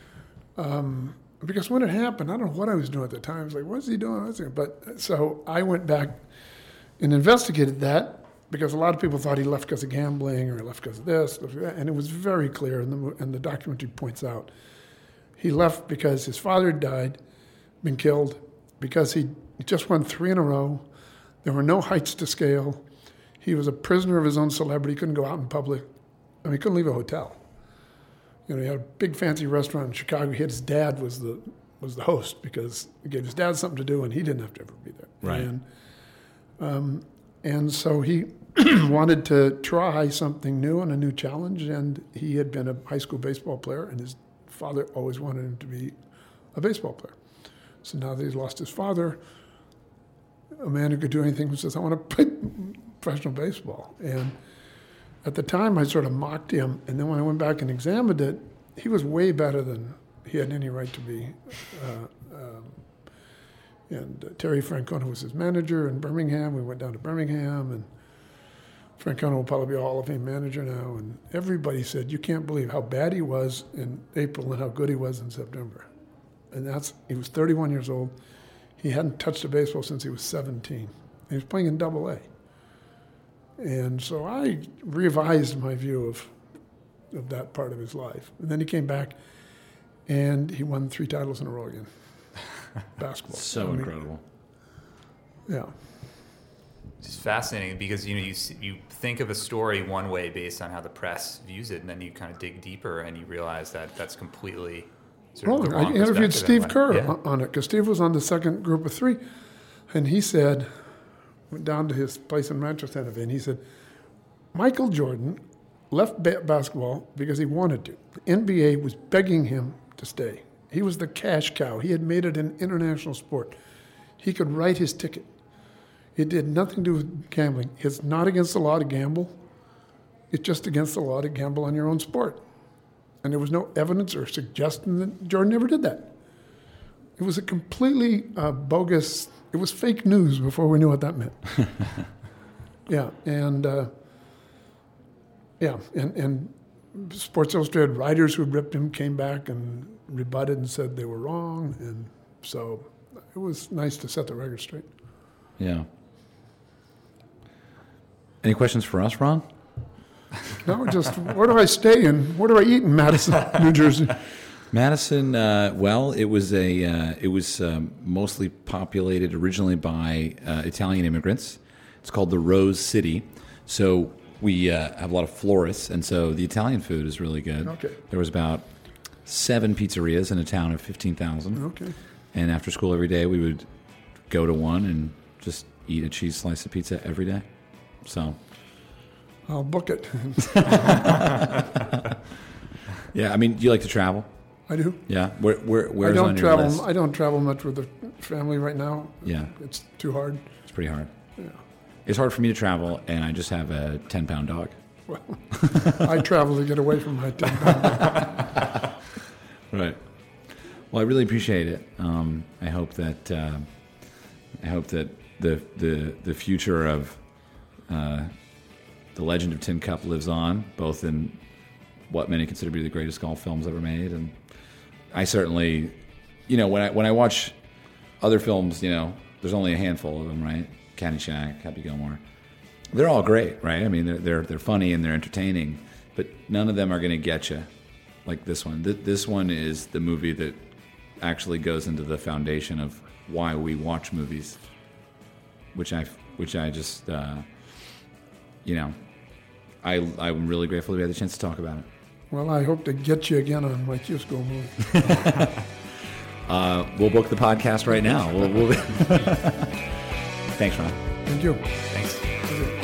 um, because when it happened, I don't know what I was doing at the time. I was like, what's he doing? What's he? But so I went back and investigated that because a lot of people thought he left because of gambling or he left because of this, and it was very clear, and the, and the documentary points out, he left because his father had died, been killed, because he just won three in a row. There were no heights to scale. He was a prisoner of his own celebrity. He couldn't go out in public. I mean, he couldn't leave a hotel. You know, he had a big fancy restaurant in Chicago. He had his dad was the was the host because it gave his dad something to do, and he didn't have to ever be there. Right. And, um, and so he wanted to try something new and a new challenge, and he had been a high school baseball player, and his father always wanted him to be a baseball player. So now that he's lost his father, a man who could do anything says, I want to play professional baseball. And at the time, I sort of mocked him, and then when I went back and examined it, he was way better than he had any right to be. Uh, um, and uh, Terry Francona was his manager in Birmingham. We went down to Birmingham, and Francona will probably be a Hall of Fame manager now. And everybody said, you can't believe how bad he was in April and how good he was in September. And that's, he was thirty-one years old. He hadn't touched a baseball since he was seventeen. He was playing in Double A. And so I revised my view of of that part of his life. And then he came back, and he won three titles in a row again. Basketball. So I mean, incredible. Yeah. It's fascinating because you know you s- you think of a story one way based on how the press views it, and then you kind of dig deeper and you realize that that's completely sort of Well, the I wrong interviewed perspective Steve in a way. Kerr Yeah. on- on it because Steve was on the second group of three, and he said, went down to his place in Manchester, and he said, Michael Jordan left ba- basketball because he wanted to. The N B A was begging him to stay. He was the cash cow. He had made it an international sport. He could write his ticket. It did nothing to do with gambling. It's not against the law to gamble. It's just against the law to gamble on your own sport. And there was no evidence or suggestion that Jordan ever did that. It was a completely uh, bogus, it was fake news before we knew what that meant. yeah, and uh, yeah, and, and Sports Illustrated writers who ripped him came back and rebutted and said they were wrong. And so it was nice to set the record straight. Yeah. Any questions for us, Ron? No, just where do I stay and where do I eat in Madison, New Jersey? Madison, uh, well, it was a uh, it was um, mostly populated originally by uh, Italian immigrants. It's called the Rose City. So we uh, have a lot of florists, and so the Italian food is really good. Okay. There was about seven pizzerias in a town of fifteen thousand. Okay. And after school every day, we would go to one and just eat a cheese slice of pizza every day. So, I'll book it. yeah, I mean, do you like to travel? I do. Yeah, where where I where's don't on your travel. list? I don't travel much with the family right now. Yeah, It's too hard. it's pretty hard. Yeah. It's hard for me to travel, and I just have a ten pound dog. Well, I travel to get away from my ten pound. Right. Well, I really appreciate it. Um, I hope that uh, I hope that the the the future of uh, the Legend of Tin Cup lives on, both in what many consider to be the greatest golf films ever made, and I certainly, you know, when I when I watch other films, you know, there's only a handful of them, right? Caddyshack, Happy Gilmore. They're all great, right? I mean, they're they're they're funny and they're entertaining, but none of them are going to get you like this one. Th- this one is the movie that actually goes into the foundation of why we watch movies, which I which I just uh, you know I I'm really grateful we had the chance to talk about it. Well, I hope to get you again on my Cusco movie. uh, we'll book the podcast right now. We'll, we'll Thanks, Ron. Thank you. Thanks.